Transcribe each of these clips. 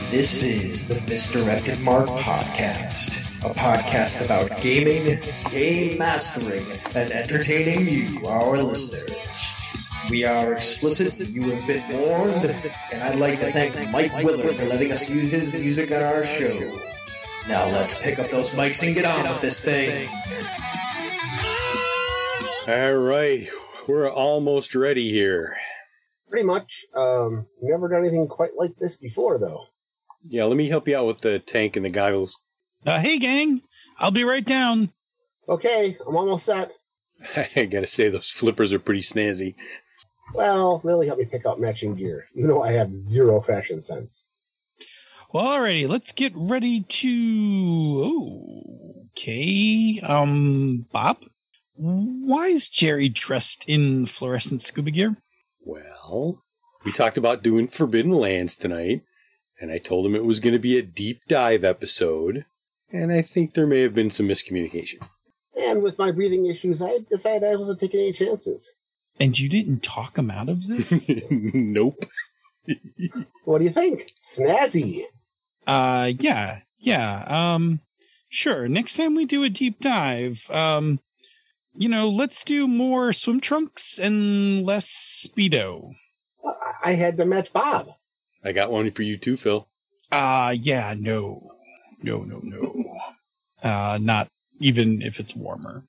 This is the Misdirected Mark Podcast, a podcast about gaming, game mastering, and entertaining you, our listeners. We are explicit, you have been warned, and I'd like to thank Mike Willard for letting us use his music on our show. Now let's pick up those mics and get on with this thing. All right, we're almost ready here. Pretty much. Never done anything quite like this before, though. Yeah, let me help you out with the tank and the goggles. Hey, gang. I'll be right down. Okay, I'm almost set. I gotta say, those flippers are pretty snazzy. Well, Lily helped me pick out matching gear. You know I have zero fashion sense. Well, alrighty, let's get ready to... Okay, Bob? Why is Jerry dressed in fluorescent scuba gear? Well, we talked about doing Forbidden Lands tonight, and I told him it was going to be a deep dive episode, and I think there may have been some miscommunication. And with my breathing issues, I decided I wasn't taking any chances. And you didn't talk him out of this? Nope. What do you think? Snazzy. Yeah. Sure, next time we do a deep dive, let's do more swim trunks and less Speedo. I had to match Bob. I got one for you too, Phil. Yeah, no. Not even if it's warmer.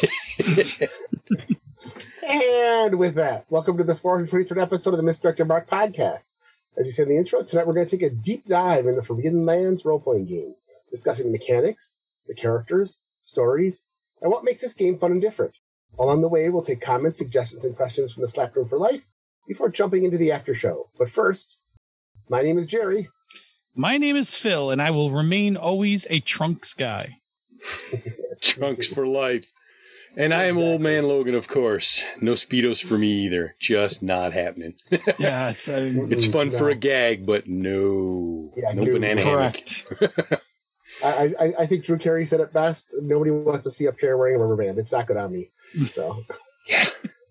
And with that, welcome to the 423rd episode of the Misdirected Mark Podcast. As you said in the intro, tonight we're going to take a deep dive into Forbidden Lands role-playing game, discussing the mechanics, the characters, stories, and what makes this game fun and different. Along the way, we'll take comments, suggestions, and questions from the Slack Room for Life before jumping into the after show. But first, my name is Jerry. My name is Phil, and I will remain always a trunks guy. Yes, Trunks for life. And I am Old Man Logan, of course. No Speedos for me either. Just not happening. Yeah, it's fun for a gag, but no banana correct. I think Drew Carey said it best. Nobody wants to see a pair wearing a rubber band. It's not good on me. So, yeah.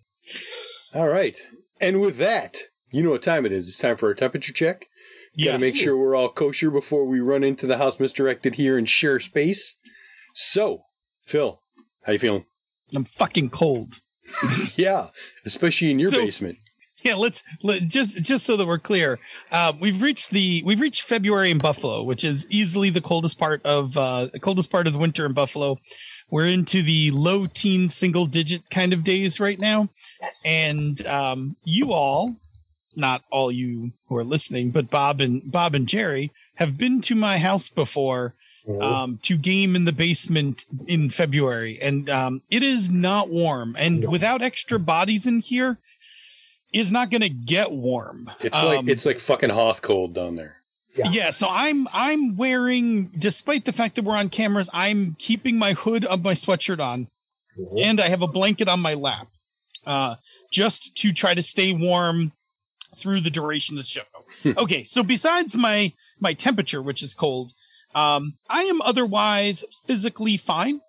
All right. And with that, you know what time it is. It's time for our temperature check. Got to make sure we're all kosher before we run into the house misdirected here and share space. So, Phil, how you feeling? I'm fucking cold. Yeah, especially in your basement. Yeah, let's just so that we're clear. We've reached February in Buffalo, which is easily the coldest part of the winter in Buffalo. We're into the low teen single digit kind of days right now. yes. And you all, not all you who are listening, but Bob and Jerry have been to my house before to game in the basement in February, and it is not warm. And without extra bodies in here, it's not going to get warm. It's like fucking Hoth cold down there. Yeah. So I'm wearing, despite the fact that we're on cameras, I'm keeping my hood of my sweatshirt on, and I have a blanket on my lap, just to try to stay warm through the duration of the show. Okay, so besides my temperature, which is cold, I am otherwise physically fine.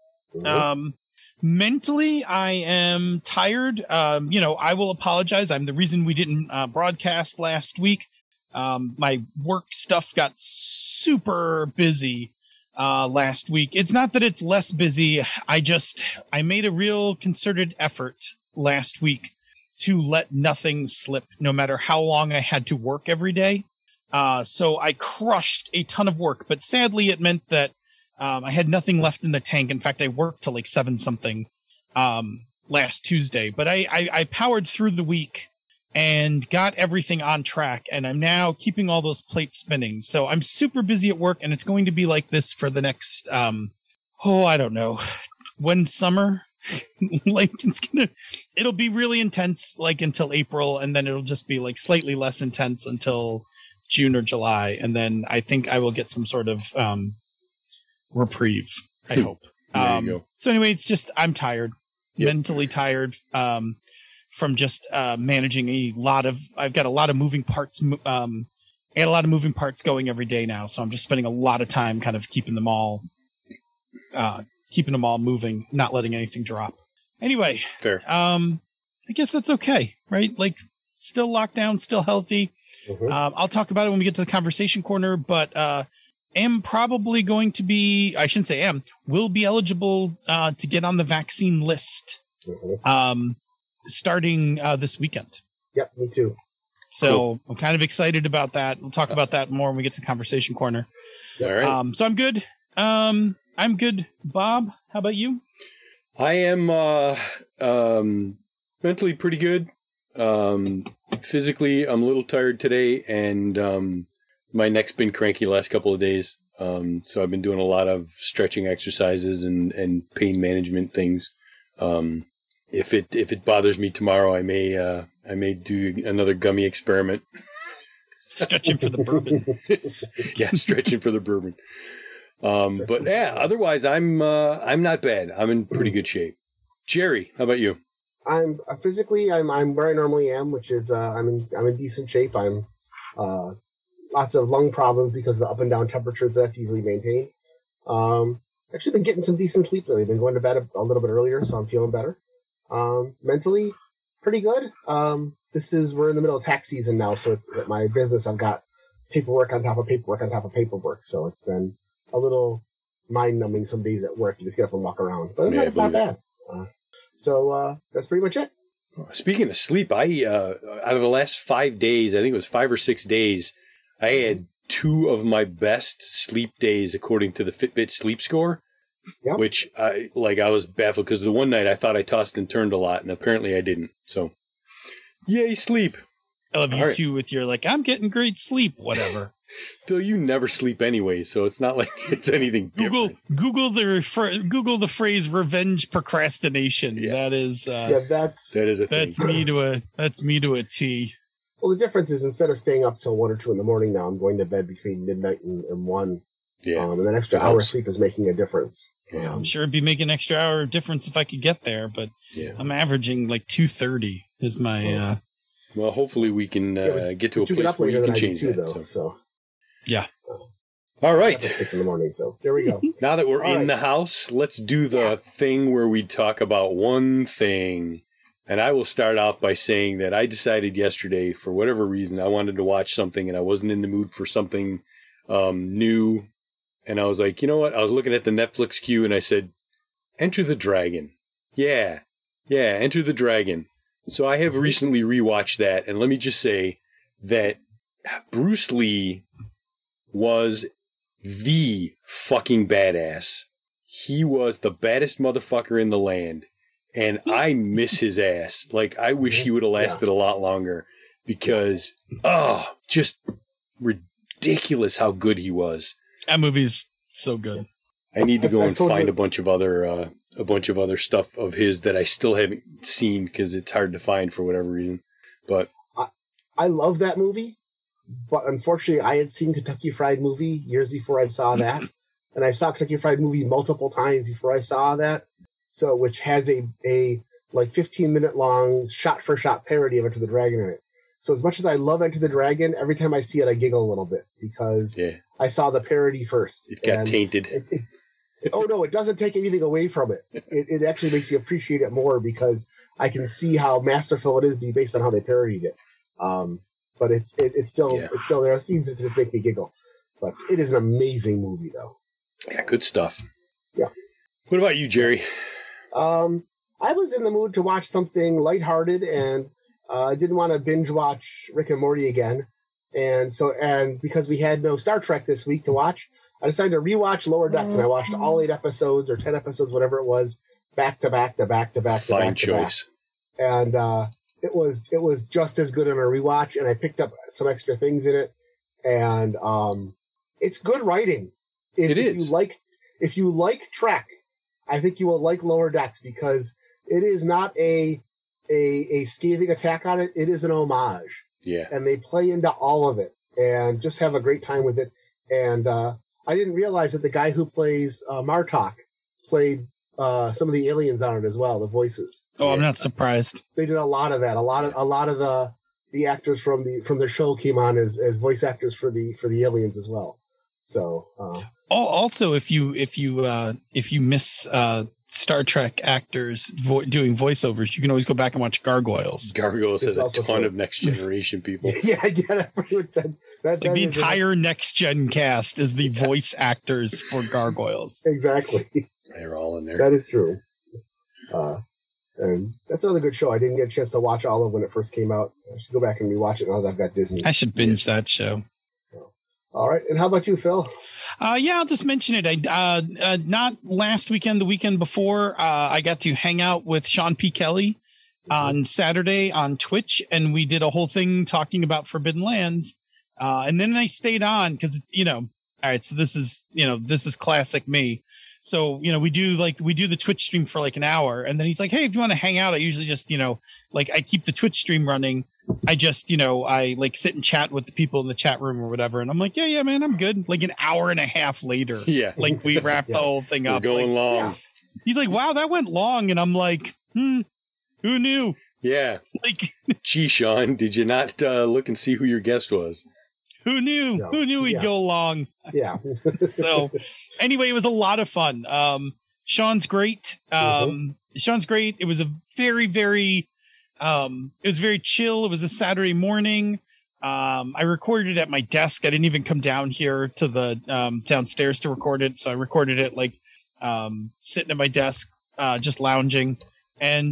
Mentally, I am tired. I will apologize. I'm the reason we didn't broadcast last week. My work stuff got super busy last week. It's not that it's less busy. I made a real concerted effort last week to let nothing slip, no matter how long I had to work every day. So I crushed a ton of work, but sadly it meant that I had nothing left in the tank. In fact, I worked till like 7-something last Tuesday, but I powered through the week and got everything on track, and I'm now keeping all those plates spinning. So I'm super busy at work, and it's going to be like this for the next, I don't know, when summer? Like it'll be really intense like until April, and then it'll just be like slightly less intense until June or July, and then I think I will get some sort of reprieve, I hope. There you go. So anyway, it's just I'm tired, mentally tired from just managing I've got a lot of moving parts. I had a lot of moving parts going every day now, so I'm just spending a lot of time kind of keeping them all moving, not letting anything drop. Anyway, fair. I guess that's okay, right? Like, still locked down, still healthy. Mhm. I'll talk about it when we get to the conversation corner, but am probably going to be, I shouldn't say am, will be eligible to get on the vaccine list Mhm. starting this weekend. Yep, me too. So I'm kind of excited about that. We'll talk about that more when we get to the conversation corner. All right. So I'm good. I'm good. Bob, how about you? I am mentally pretty good. Physically, I'm a little tired today, and my neck's been cranky the last couple of days. So I've been doing a lot of stretching exercises and pain management things. If it bothers me tomorrow, I may do another gummy experiment. Stretching for the bourbon. Yeah, stretching for the bourbon. But yeah, otherwise I'm not bad. I'm in pretty good shape. Jerry, how about you? I'm physically I'm where I normally am, which is I'm in decent shape. I'm lots of lung problems because of the up and down temperatures, but that's easily maintained. Actually been getting some decent sleep lately. Been going to bed a little bit earlier, so I'm feeling better. Mentally pretty good. We're in the middle of tax season now, so at my business I've got paperwork on top of paperwork on top of paperwork. So it's been a little mind numbing some days at work. You just get up and walk around. But it's not bad. So that's pretty much it. Speaking of sleep, I out of the last 5 days, I think it was 5 or 6 days, I had 2 of my best sleep days according to the Fitbit sleep score. Yep. Which I was baffled because the one night I thought I tossed and turned a lot, and apparently I didn't. So, yay, sleep! I love you too with your I'm getting great sleep, whatever. Phil, you never sleep anyway, so it's not like it's anything different. Google the phrase revenge procrastination. Yeah. That is that is a thing. That's me to a T. Well, the difference is instead of staying up till 1 or 2 in the morning now, I'm going to bed between midnight and 1. Yeah. And that extra hour of sleep is making a difference. Yeah. I'm sure it'd be making an extra hour of difference if I could get there, but I'm averaging 2:30 is my. Well, hopefully we can get to a place where you can change that. So. Yeah. All right. At 6 in the morning, so there we go. Now that we're in the house, let's do the thing where we talk about one thing. And I will start off by saying that I decided yesterday, for whatever reason, I wanted to watch something and I wasn't in the mood for something new. And I was like, you know what? I was looking at the Netflix queue and I said, Enter the Dragon. Yeah, Enter the Dragon. So I have recently rewatched that. And let me just say that Bruce Lee was the fucking badass. He was the baddest motherfucker in the land. And I miss his ass. I wish he would have lasted a lot longer because, just ridiculous how good he was. That movie's so good. I need to go and find a bunch of other stuff of his that I still haven't seen because it's hard to find for whatever reason. But I love that movie, but unfortunately, I had seen Kentucky Fried Movie years before I saw that, and I saw Kentucky Fried Movie multiple times before I saw that. So, which has a 15-minute long shot for shot parody of Enter the Dragon in it. So as much as I love Enter the Dragon, every time I see it, I giggle a little bit because I saw the parody first. It got tainted. It doesn't take anything away from it. It actually makes me appreciate it more because I can see how masterful it is based on how they parodied it. But it's still there are scenes that just make me giggle. But it is an amazing movie, though. Yeah, good stuff. Yeah. What about you, Jerry? I was in the mood to watch something lighthearted and I didn't want to binge watch Rick and Morty again. And because we had no Star Trek this week to watch, I decided to rewatch Lower Decks, and I watched all 8 episodes or 10 episodes, whatever it was, back to back to back to back. Fine choice. And it was just as good on a rewatch, and I picked up some extra things in it, and it's good writing. If you like Trek, I think you will like Lower Decks because it is not a scathing attack on it. It is an homage. Yeah. And they play into all of it and just have a great time with it. And I didn't realize that the guy who plays Martok played some of the aliens on it as well, the voices. Oh, I'm not surprised. They did a lot of that. A lot of the actors from their show came on as voice actors for the aliens as well. So also, if you miss Star Trek actors doing voiceovers, you can always go back and watch Gargoyles. Gargoyles has a ton of Next Generation people. Yeah, I get it. Like the entire Next Gen cast is the voice actors for Gargoyles. Exactly. They're all in there. That is true. And that's another good show. I didn't get a chance to watch all of when it first came out. I should go back and rewatch it now that I've got Disney. I should binge that show. All right. And how about you, Phil? Yeah, I'll just mention it. Not last weekend, the weekend before, I got to hang out with Sean P. Kelly on Saturday on Twitch, and we did a whole thing talking about Forbidden Lands. And then I stayed on because, all right, so this is classic me. So, we do the Twitch stream for like an hour, and then he's like, hey, if you want to hang out, I usually just, I keep the Twitch stream running. I just, I like sit and chat with the people in the chat room or whatever. And I'm like, yeah, man, I'm good. Like an hour and a half later. Yeah. Like we wrapped the whole thing up. We're going long. Yeah. He's like, wow, that went long. And I'm like, who knew? Yeah. Like, gee, Sean, did you not look and see who your guest was? Who knew? No. Who knew we'd go long? Yeah. So anyway, it was a lot of fun. Sean's great. Sean's great. It was a very, very, it was very chill. It was a Saturday morning. I recorded it at my desk. I didn't even come down here to the downstairs to record it. So I recorded it like sitting at my desk, just lounging. And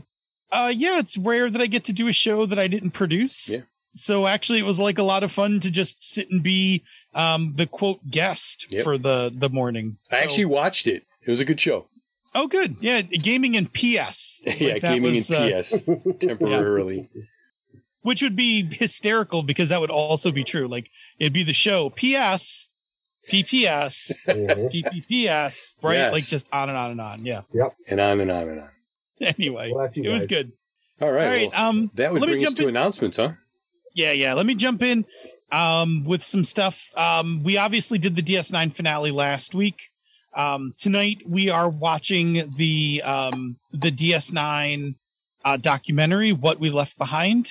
it's rare that I get to do a show that I didn't produce. Yeah. So actually it was like a lot of fun to just sit and be the quote guest for the morning. I actually watched it. It was a good show. Oh, good. Yeah. Gaming in PS. Yeah. Gaming in PS temporarily. Yeah. Which would be hysterical because that would also be true. Like it'd be the show PS, PPS, PPPS, right? Yes. Like just on and on and on. Yeah. Yep. And on and on and on. Anyway, Well, that's you it was guys. good. All right. Well, that would bring us to announcements, huh? Yeah. Let me jump in with some stuff. We obviously did the DS9 finale last week. Tonight we are watching the DS9 documentary, What We Left Behind.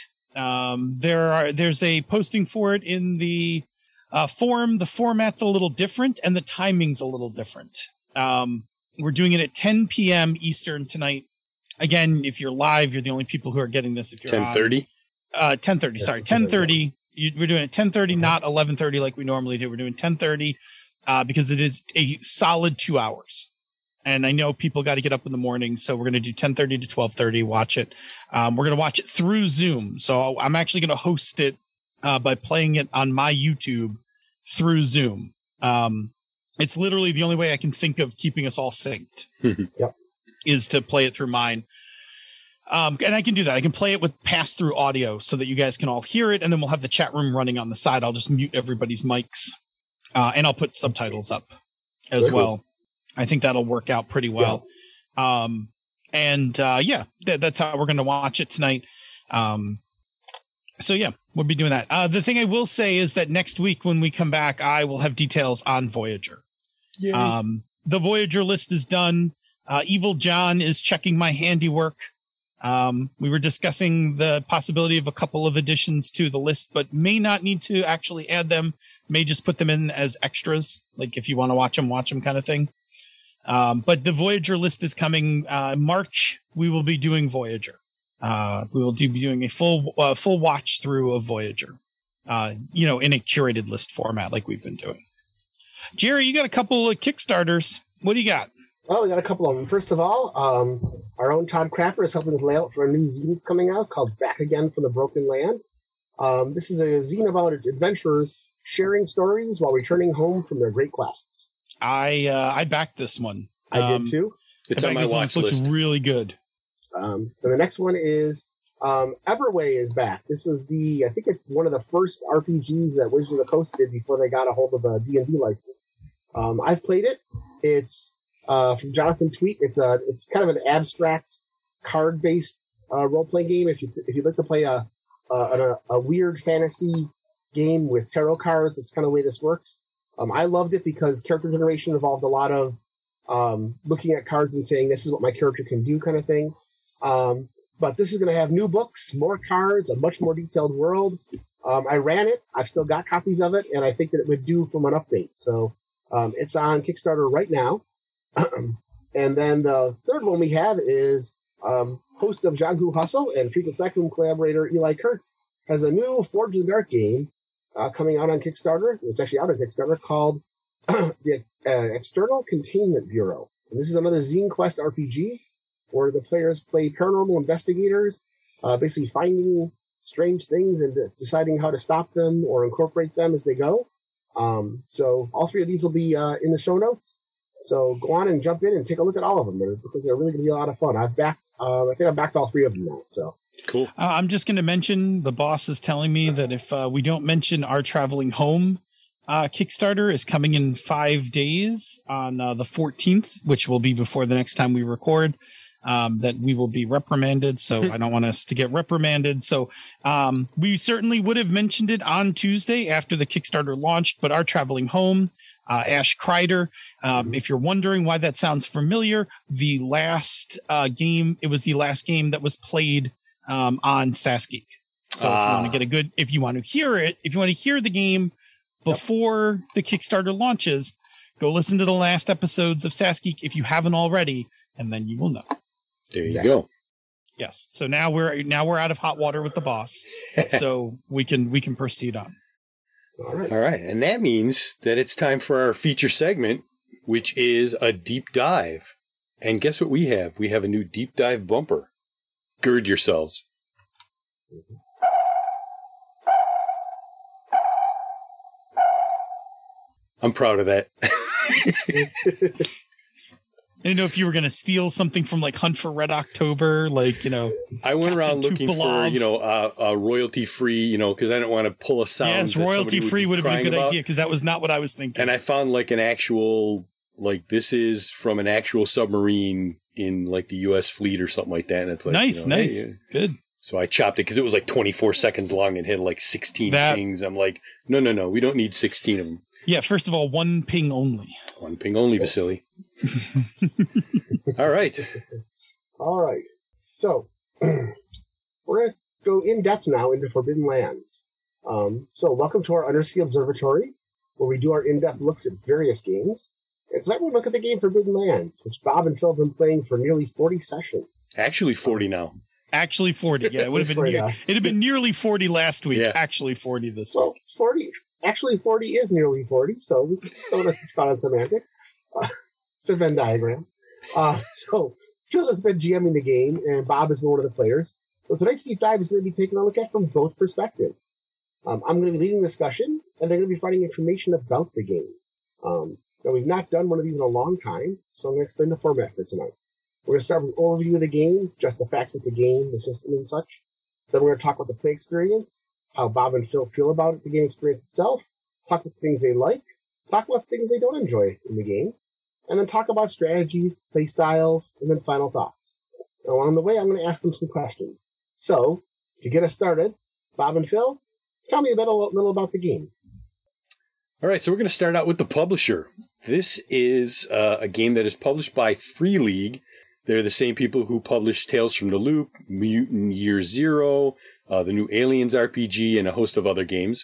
There's a posting for it in the forum. The format's a little different and the timing's a little different. We're doing it at 10 p.m. Eastern tonight. Again, if you're live, you're the only people who are getting this. If you're 10:30. 10:30. Sorry, 10:30. We're doing it 10:30, not 11:30 like we normally do. We're doing 10:30 because it is a solid 2 hours. And I know people got to get up in the morning, so we're going to do 10:30 to 12:30. Watch it. We're going to watch it through Zoom. So I'm actually going to host it by playing it on my YouTube through Zoom. It's literally the only way I can think of keeping us all synced. Yep. Is to play it through mine. And I can do that. I can play it with pass-through audio so that you guys can all hear it, and then we'll have the chat room running on the side. I'll just mute everybody's mics, and I'll put subtitles up as well. I think that'll work out pretty well. Yeah. That's how we're going to watch it tonight. So yeah, we'll be doing that. The thing I will say is that next week when we come back, I will have details on Voyager. Yay. The Voyager list is done. Evil John is checking my handiwork. We were discussing the possibility of a couple of additions to the list, but may not need to actually add them. May just put them in as extras, like if you want to watch them kind of thing. But the Voyager list is coming March. We will be doing Voyager. We will be doing a full watch through of Voyager, in a curated list format like we've been doing. Jerry, you got a couple of Kickstarters. What do you got? Well, we got a couple of them. First of all, our own Todd Crapper is helping us lay out for a new zine that's coming out called Back Again from the Broken Land. This is a zine about adventurers sharing stories while returning home from their great quests. I backed this one. I did too. It's on my watch list. Looks really good. And the next one is Everway is back. This was I think it's one of the first RPGs that Wizards of the Coast did before they got a hold of a D&D license. I've played it. It's from Jonathan Tweet. It's kind of an abstract card-based role-playing game. If you'd like to play a weird fantasy game with tarot cards, it's kind of the way this works. I loved it because character generation involved a lot of looking at cards and saying, this is what my character can do kind of thing. But this is going to have new books, more cards, a much more detailed world. I ran it. I've still got copies of it, and I think that it would do from an update. So it's on Kickstarter right now. And then the third one we have is host of Jangu Hustle and Frequent Slack Room collaborator Eli Kurtz has a new Forged in the Dark game coming out on Kickstarter. It's actually out on Kickstarter called the External Containment Bureau. And this is another Zine Quest RPG where the players play paranormal investigators, basically finding strange things and deciding how to stop them or incorporate them as they go. So all three of these will be in the show notes. So go on and jump in and take a look at all of them. They're really going to be a lot of fun. I think I've backed all three of them now. So cool. I'm just going to mention the boss is telling me that if we don't mention Our Traveling Home Kickstarter is coming in 5 days on the 14th, which will be before the next time we record, that we will be reprimanded. So I don't want us to get reprimanded. So we certainly would have mentioned it on Tuesday after the Kickstarter launched, but Our Traveling Home, Ash Kreider. If you're wondering why that sounds familiar, the last game, it was the last game that was played on SaskGeek. So if you want to hear the game before the Kickstarter launches, go listen to the last episodes of SaskGeek if you haven't already, and then you will know. There you go. Yes. So now we're out of hot water with the boss, so we can proceed on. all right. All right. And that means that it's time for our feature segment, which is a deep dive. And guess what we have? We have a new deep dive bumper. Gird yourselves. I'm proud of that. I didn't know if you were going to steal something from like Hunt for Red October, like, I went around looking for, a royalty free, because I didn't want to pull a sound. Yes, royalty free would have been a good idea because that was not what I was thinking. And I found like an actual, this is from an actual submarine in like the U.S. fleet or something like that. And it's like, nice. Hey, good. So I chopped it because it was like 24 seconds long and had like 16 pings. I'm like, no, we don't need 16 of them. Yeah, first of all, one ping only. One ping only, yes. Vasily. All right. All right. So we're going to go in depth now into Forbidden Lands. So welcome to our Undersea Observatory, where we do our in-depth looks at various games. And tonight we'll look at the game Forbidden Lands, which Bob and Phil have been playing for nearly 40 sessions. Actually 40 now. Actually 40, yeah. It would have been it'd been nearly 40 last week. Yeah. Actually 40 this week. 40. Actually, 40 is nearly 40, so we can throw it on semantics. It's a Venn diagram. So Phil has been GMing the game, and Bob is one of the players. So tonight's deep dive is going to be taking a look at from both perspectives. I'm going to be leading the discussion, and they're going to be finding information about the game. Now, we've not done one of these in a long time, so I'm going to explain the format for tonight. We're going to start with an overview of the game, just the facts with the game, the system, and such. Then we're going to talk about the play experience, how Bob and Phil feel about it, the game experience itself, talk about things they like, talk about things they don't enjoy in the game, and then talk about strategies, play styles, and then final thoughts. Now, along the way, I'm going to ask them some questions. So, to get us started, Bob and Phil, tell me a little about the game. All right, so we're going to start out with the publisher. This is a game that is published by Free League. They're the same people who published Tales from the Loop, Mutant Year Zero, the new Aliens RPG, and a host of other games.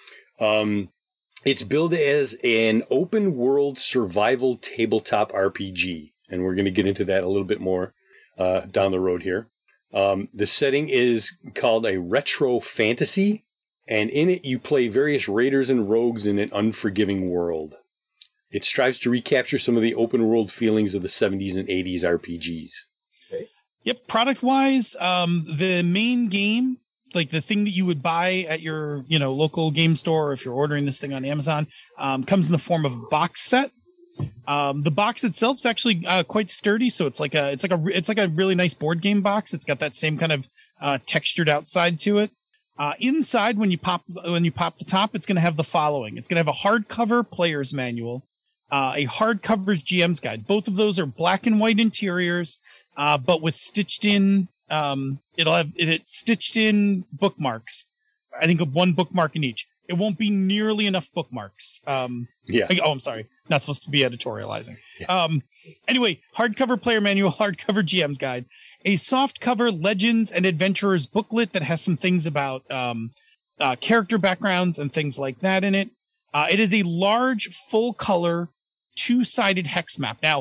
It's billed as an open world survival tabletop RPG, and we're going to get into that a little bit more down the road here. The setting is called a retro fantasy, and in it you play various raiders and rogues in an unforgiving world. It strives to recapture some of the open world feelings of the 70s and 80s RPGs. Okay. Yep, product-wise, the main game, like the thing that you would buy at your, local game store, or if you're ordering this thing on Amazon, comes in the form of a box set. The box itself is actually quite sturdy, so it's like a really nice board game box. It's got that same kind of textured outside to it. Inside, when you pop the top, it's going to have the following. It's going to have a hardcover player's manual, a hardcover GM's guide. Both of those are black and white interiors, but with stitched in. It's stitched in bookmarks. I think of one bookmark in each. It won't be nearly enough bookmarks. Yeah. I'm sorry. Not supposed to be editorializing. Yeah. Anyway, hardcover player manual, hardcover GM's guide, a soft cover Legends and Adventurers booklet that has some things about character backgrounds and things like that in it. It is a large, full color, 2-sided hex map. Now,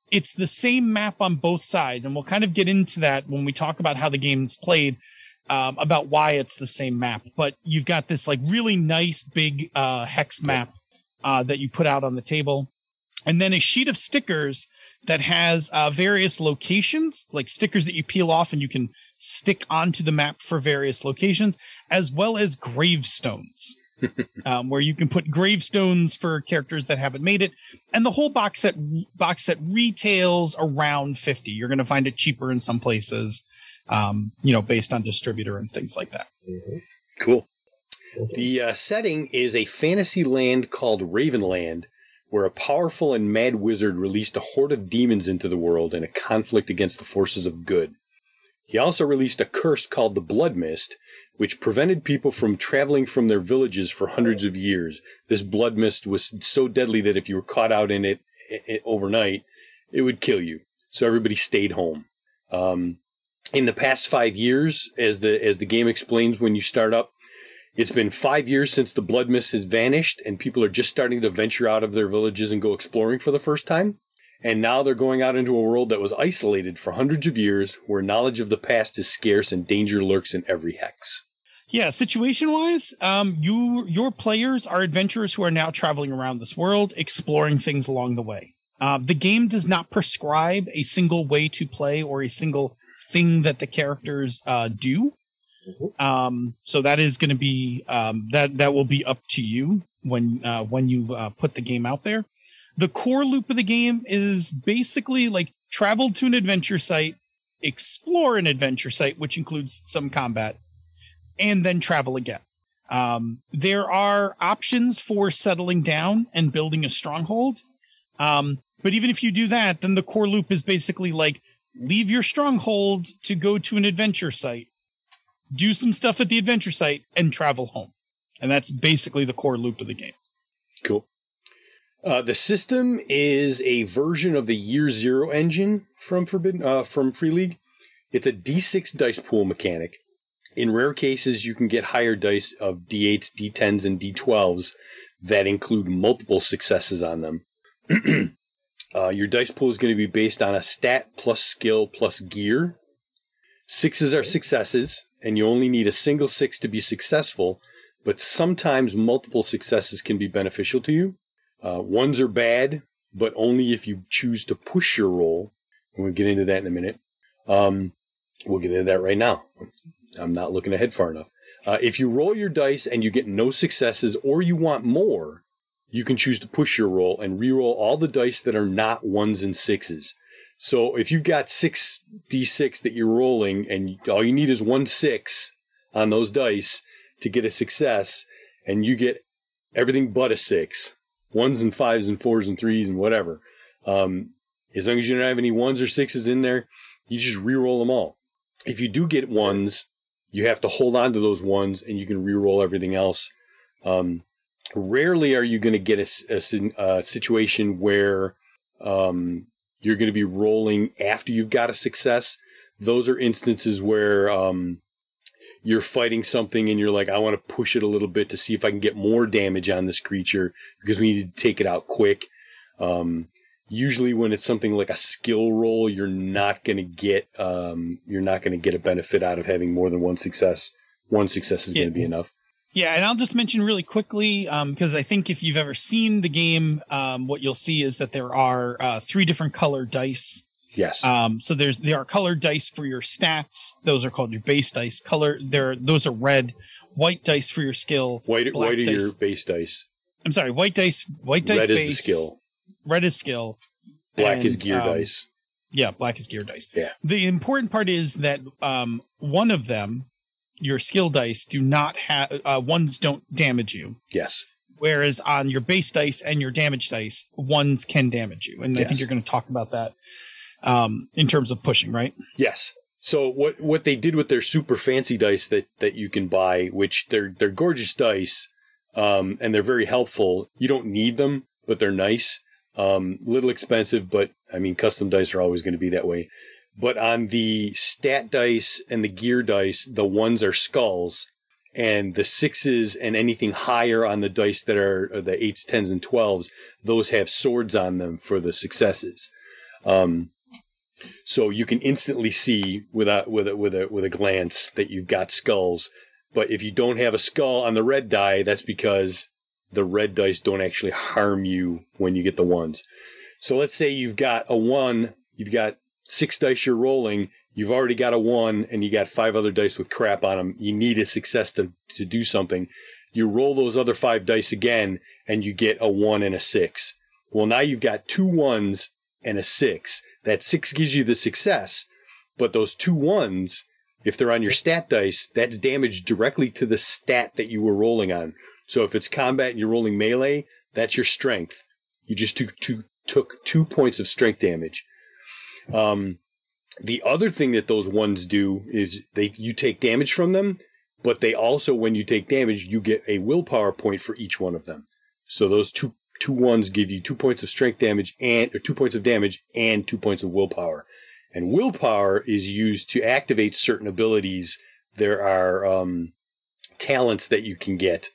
it's the same map on both sides, and we'll kind of get into that when we talk about how the game's played, about why it's the same map. But you've got this like really nice big hex map that you put out on the table, and then a sheet of stickers that has various locations, like stickers that you peel off and you can stick onto the map for various locations, as well as gravestones. Where you can put gravestones for characters that haven't made it, and the whole box set retails around $50. You're going to find it cheaper in some places, based on distributor and things like that. Mm-hmm. Cool. The setting is a fantasy land called Ravenland, where a powerful and mad wizard released a horde of demons into the world in a conflict against the forces of good. He also released a curse called the Blood Mist, which prevented people from traveling from their villages for hundreds of years. This blood mist was so deadly that if you were caught out in it overnight, it would kill you. So everybody stayed home. In the past 5 years, as the game explains when you start up, it's been 5 years since the blood mist has vanished, and people are just starting to venture out of their villages and go exploring for the first time. And now they're going out into a world that was isolated for hundreds of years, where knowledge of the past is scarce and danger lurks in every hex. Yeah, situation-wise, your players are adventurers who are now traveling around this world, exploring things along the way. The game does not prescribe a single way to play or a single thing that the characters do. So that is going to be that will be up to you when you put the game out there. The core loop of the game is basically like travel to an adventure site, explore an adventure site, which includes some combat, and then travel again. There are options for settling down and building a stronghold. But even if you do that, then the core loop is basically like leave your stronghold to go to an adventure site, do some stuff at the adventure site, and travel home. And that's basically the core loop of the game. Cool. The system is a version of the Year Zero engine from Free League. It's a D6 dice pool mechanic. In rare cases, you can get higher dice of D8s, D10s, and D12s that include multiple successes on them. Your dice pool is going to be based on a stat plus skill plus gear. Sixes are successes, and you only need a single 6 to be successful, but sometimes multiple successes can be beneficial to you. Ones are bad, but only if you choose to push your roll. And we'll get into that in a minute. We'll get into that right now. I'm not looking ahead far enough. If you roll your dice and you get no successes or you want more, you can choose to push your roll and re-roll all the dice that are not 1s and 6s. So if you've got 6d6 that you're rolling and all you need is 1 6 on those dice to get a success, and you get everything but a 6, 1s and 5s and 4s and 3s and whatever, as long as you don't have any 1s or 6s in there, you just re-roll them all. If you do get 1s, you have to hold on to those 1s and you can re-roll everything else. Rarely are you going to get a situation where you're going to be rolling after you've got a success. Those are instances where you're fighting something and you're like, I want to push it a little bit to see if I can get more damage on this creature because we need to take it out quick. Usually when it's something like a skill roll, you're not going to get a benefit out of having more than one success. One success is going to be enough. Yeah, and I'll just mention really quickly, because I think if you've ever seen the game, what you'll see is that there are 3 different colored dice. Yes. So there are colored dice for your stats. Those are called your base dice. Those are red. White dice for your skill. White are your base dice. I'm sorry, white dice. Red base, is the skill. Red is skill. Black is gear dice. Yeah, black is gear dice. Yeah. The important part is that one of them, your skill dice, do not have ones don't damage you. Yes. Whereas on your base dice and your damage dice, ones can damage you. And I think you're going to talk about that in terms of pushing, right? Yes. So what they did with their super fancy dice that you can buy, which they're gorgeous dice, and they're very helpful. You don't need them, but they're nice. Little expensive, but I mean, custom dice are always going to be that way. But on the stat dice and the gear dice, the 1s are skulls, and the 6s and anything higher on the dice that are the 8s, 10s, and 12s, those have swords on them for the successes. So you can instantly see with a glance that you've got skulls. But if you don't have a skull on the red die, that's because the red dice don't actually harm you when you get the ones. So let's say you've got a 1, you've got 6 dice you're rolling, you've already got a 1, and you got 5 other dice with crap on them. You need a success to do something. You roll those other 5 dice again, and you get a 1 and a 6. Well, now you've got 2 1s and a 6. That 6 gives you the success, but those 2 1s, if they're on your stat dice, that's damage directly to the stat that you were rolling on. So if it's combat and you're rolling melee, that's your strength. You just took 2 points of strength damage. The other thing that those ones do is you take damage from them, but they also, when you take damage, you get a willpower point for each one of them. So those two ones give you 2 points of strength damage or 2 points of damage and 2 points of willpower. And willpower is used to activate certain abilities. There are talents that you can get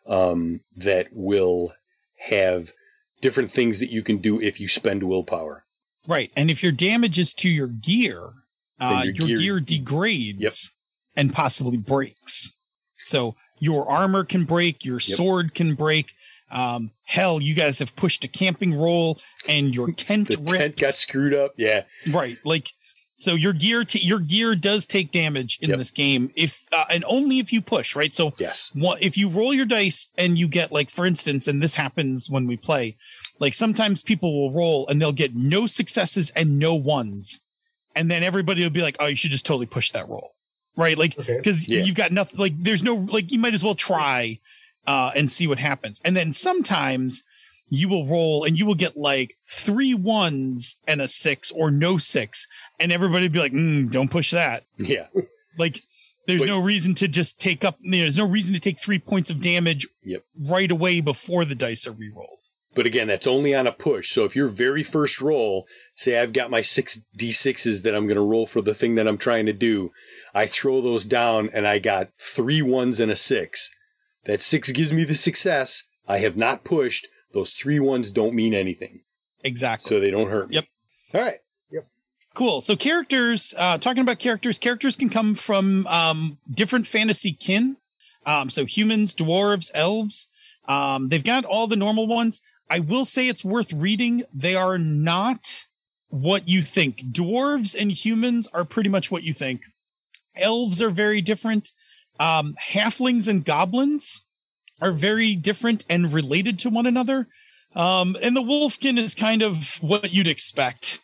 that will have different things that you can do if you spend willpower. Right. And if your damage is to your gear, your gear degrades and possibly breaks. So your armor can break, your sword can break. Hell, you guys have pushed a camping roll and your tent ripped. Tent got screwed up. Yeah. Right. Like, so your gear does take damage in this game if and only if you push, right? So if you roll your dice and you get, like, for instance, and this happens when we play, like sometimes people will roll and they'll get no successes and no ones. And then everybody will be like, oh, you should just totally push that roll. Right. Like, because you've got nothing, like, there's no, like, you might as well try and see what happens. And then sometimes you will roll and you will get like 3 1s and a 6 or no 6. And everybody will be like, don't push that. Yeah. Like, there's no reason to just there's no reason to take 3 points of damage right away before the dice are re-rolled. But again, that's only on a push. So if your very first roll, say I've got my 6 D6s that I'm going to roll for the thing that I'm trying to do, I throw those down and I got 3 1s and a 6. That 6 gives me the success. I have not pushed. Those 3 1s don't mean anything. Exactly. So they don't hurt me. Yep. All right. Yep. Cool. So characters, talking about characters can come from different fantasy kin. So humans, dwarves, elves. They've got all the normal ones. I will say it's worth reading. They are not what you think. Dwarves and humans are pretty much what you think. Elves are very different. Halflings and goblins are very different and related to one another. And the wolfkin is kind of what you'd expect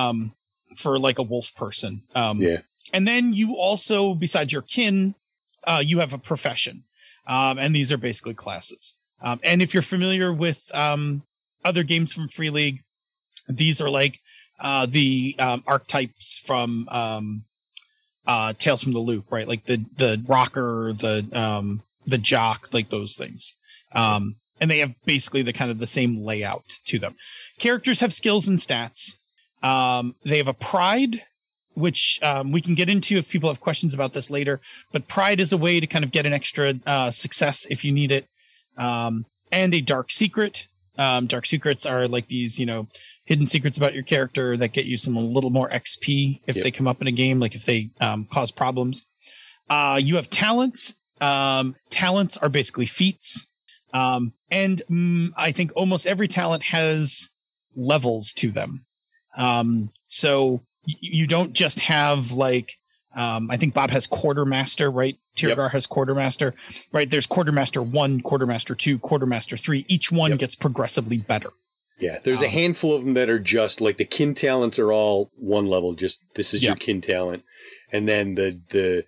for like a wolf person. And then you also, besides your kin, you have a profession. And these are basically classes. And if you're familiar with other games from Free League, these are like the archetypes from Tales from the Loop, right? Like the rocker, the jock, like those things. And they have basically the kind of the same layout to them. Characters have skills and stats. They have a pride, which we can get into if people have questions about this later. But pride is a way to kind of get an extra success if you need it. And a dark secret. Dark secrets are like these, hidden secrets about your character that get you a little more XP if they come up in a game, like if they cause problems. You have talents. Talents are basically feats. And I think almost every talent has levels to them. So you don't just have like, I think Bob has Quartermaster, right? Tiragar has Quartermaster, right? There's Quartermaster 1, Quartermaster 2, Quartermaster 3. Each one gets progressively better. Yeah, there's a handful of them that are just like the kin talents are all one level. Just this is your kin talent, and then the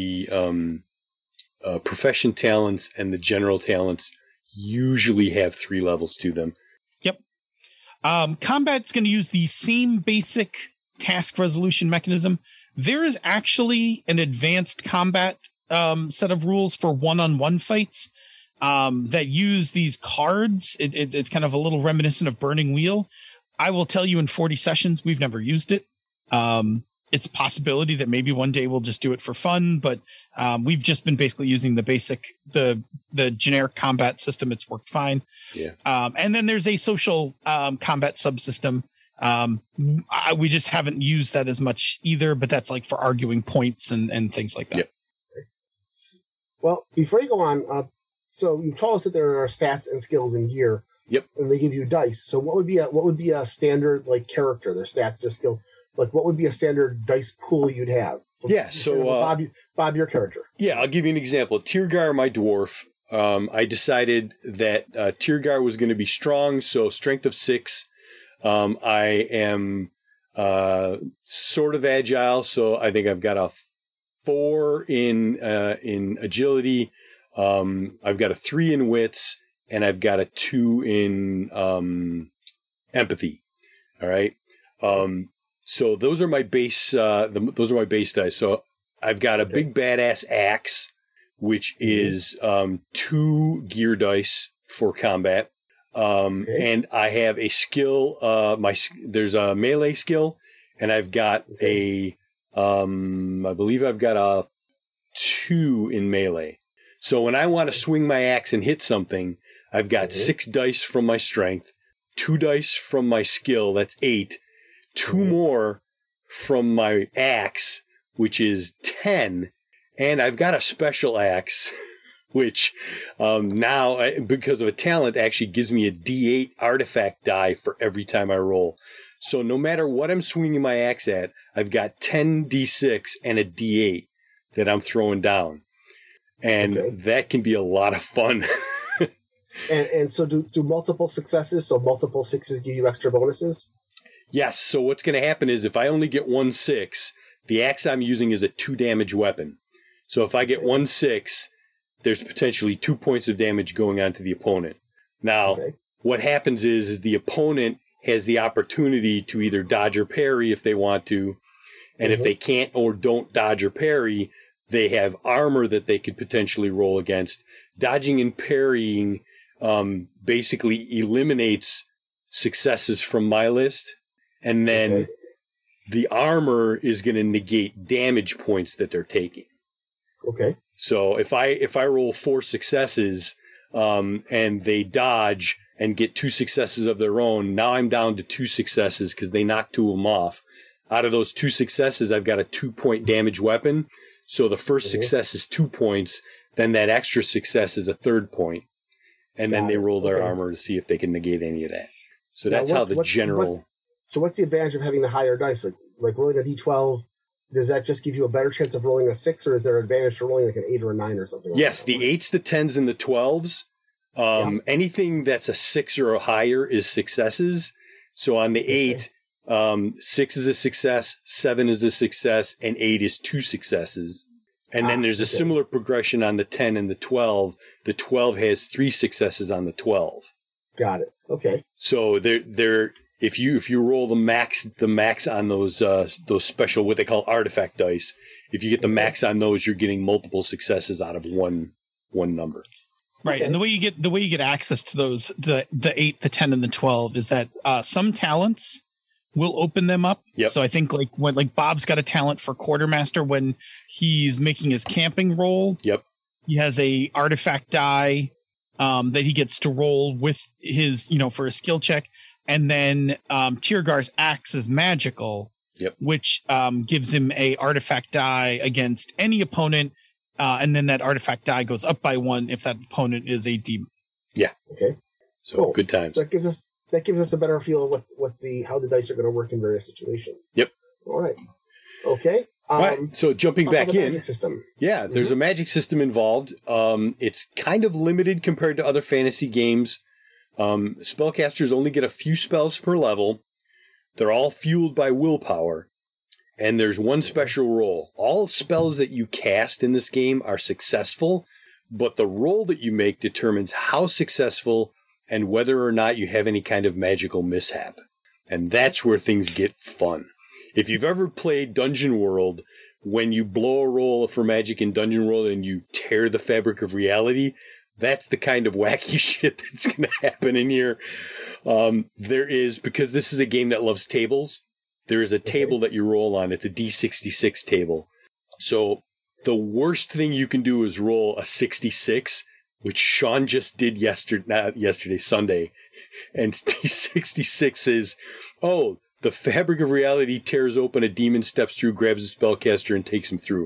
profession talents and the general talents usually have 3 levels to them. Yep. Combat's going to use the same basic task resolution mechanism. There is actually an advanced combat set of rules for one-on-one fights that use these cards. It's kind of a little reminiscent of Burning Wheel. I will tell you in 40 sessions, we've never used it. It's a possibility that maybe one day we'll just do it for fun, but we've just been basically using the basic, the generic combat system. It's worked fine. Yeah. And then there's a social combat subsystem We just haven't used that as much either, but that's like for arguing points and things like that. Yep. Well, before you go on, so you've told us that there are stats and skills in gear. Yep. And they give you dice. So what would be a standard like character, their stats, their skill? Like what would be a standard dice pool you'd have? Yeah. So Bob, your character. Yeah, I'll give you an example. Tyrgar, my dwarf. I decided that Tyrgar was going to be strong, so strength of 6. I am sort of agile, so I think I've got a 4 in agility. I've got a 3 in wits, and I've got a 2 in empathy. All right. So those are my base. Those are my base dice. So I've got a big badass axe, which is 2 gear dice for combat. And I have a skill. There's a melee skill, and I've got I believe I've got a 2 in melee. So when I want to swing my axe and hit something, I've got 6 dice from my strength, 2 dice from my skill. That's 8. 2 more from my axe, which is 10. And I've got a special axe, which now, because of a talent, actually gives me a D8 artifact die for every time I roll. So no matter what I'm swinging my axe at, I've got 10 D6 and a D8 that I'm throwing down. And that can be a lot of fun. And so do multiple successes, so multiple 6s give you extra bonuses? Yes. So what's going to happen is if I only get 1 6, the axe I'm using is a 2 damage weapon. So if I get 1 6, there's potentially 2 points of damage going on to the opponent. Now, what happens is the opponent has the opportunity to either dodge or parry if they want to. And if they can't or don't dodge or parry, they have armor that they could potentially roll against. Dodging and parrying basically eliminates successes from my list. And then the armor is going to negate damage points that they're taking. Okay. So if I roll 4 successes and they dodge and get 2 successes of their own, now I'm down to 2 successes because they knocked 2 of them off. Out of those 2 successes, I've got a 2-point damage weapon. So the first success is 2 points. Then that extra success is a 3rd point. And then they roll their armor to see if they can negate any of that. So that's how the general... So what's the advantage of having the higher dice? Like rolling a D12, does that just give you a better chance of rolling a 6, or is there an advantage to rolling like an 8 or a 9 or something? Yes, the 8s, the 10s, and the 12s. Anything that's a 6 or higher is successes. So on the 8, 6 is a success, 7 is a success, and 8 is 2 successes. And then there's a similar progression on the 10 and the 12. The 12 has 3 successes on the 12. Got it. Okay. So if you roll the max on those special, what they call artifact dice, if you get the max on those, you're getting multiple successes out of one number. Right. And the way you get access to those, the 8, the 10, and the 12 is that some talents will open them up. Yep. So I think like Bob's got a talent for quartermaster when he's making his camping roll. Yep. He has a artifact die that he gets to roll with his, for a skill check. And then Tyrgar's axe is magical, which gives him a artifact die against any opponent. And then that artifact die goes up by 1 if that opponent is a demon. Yeah. Okay. So cool. Good times. So that gives us a better feel of how the dice are going to work in various situations. Yep. All right. Okay. Right. So jumping back in, magic system. Yeah, there's a magic system involved. It's kind of limited compared to other fantasy games. Spellcasters only get a few spells per level. They're all fueled by willpower. And there's one special roll. All spells that you cast in this game are successful, but the roll that you make determines how successful and whether or not you have any kind of magical mishap. And that's where things get fun. If you've ever played Dungeon World, when you blow a roll for magic in Dungeon World and you tear the fabric of reality, that's the kind of wacky shit that's going to happen in here. There is, because this is a game that loves tables, there is a table that you roll on. It's a D66 table. So the worst thing you can do is roll a 66, which Sean just did Sunday. And D66 is, The fabric of reality tears open, a demon steps through, grabs a spellcaster, and takes him through.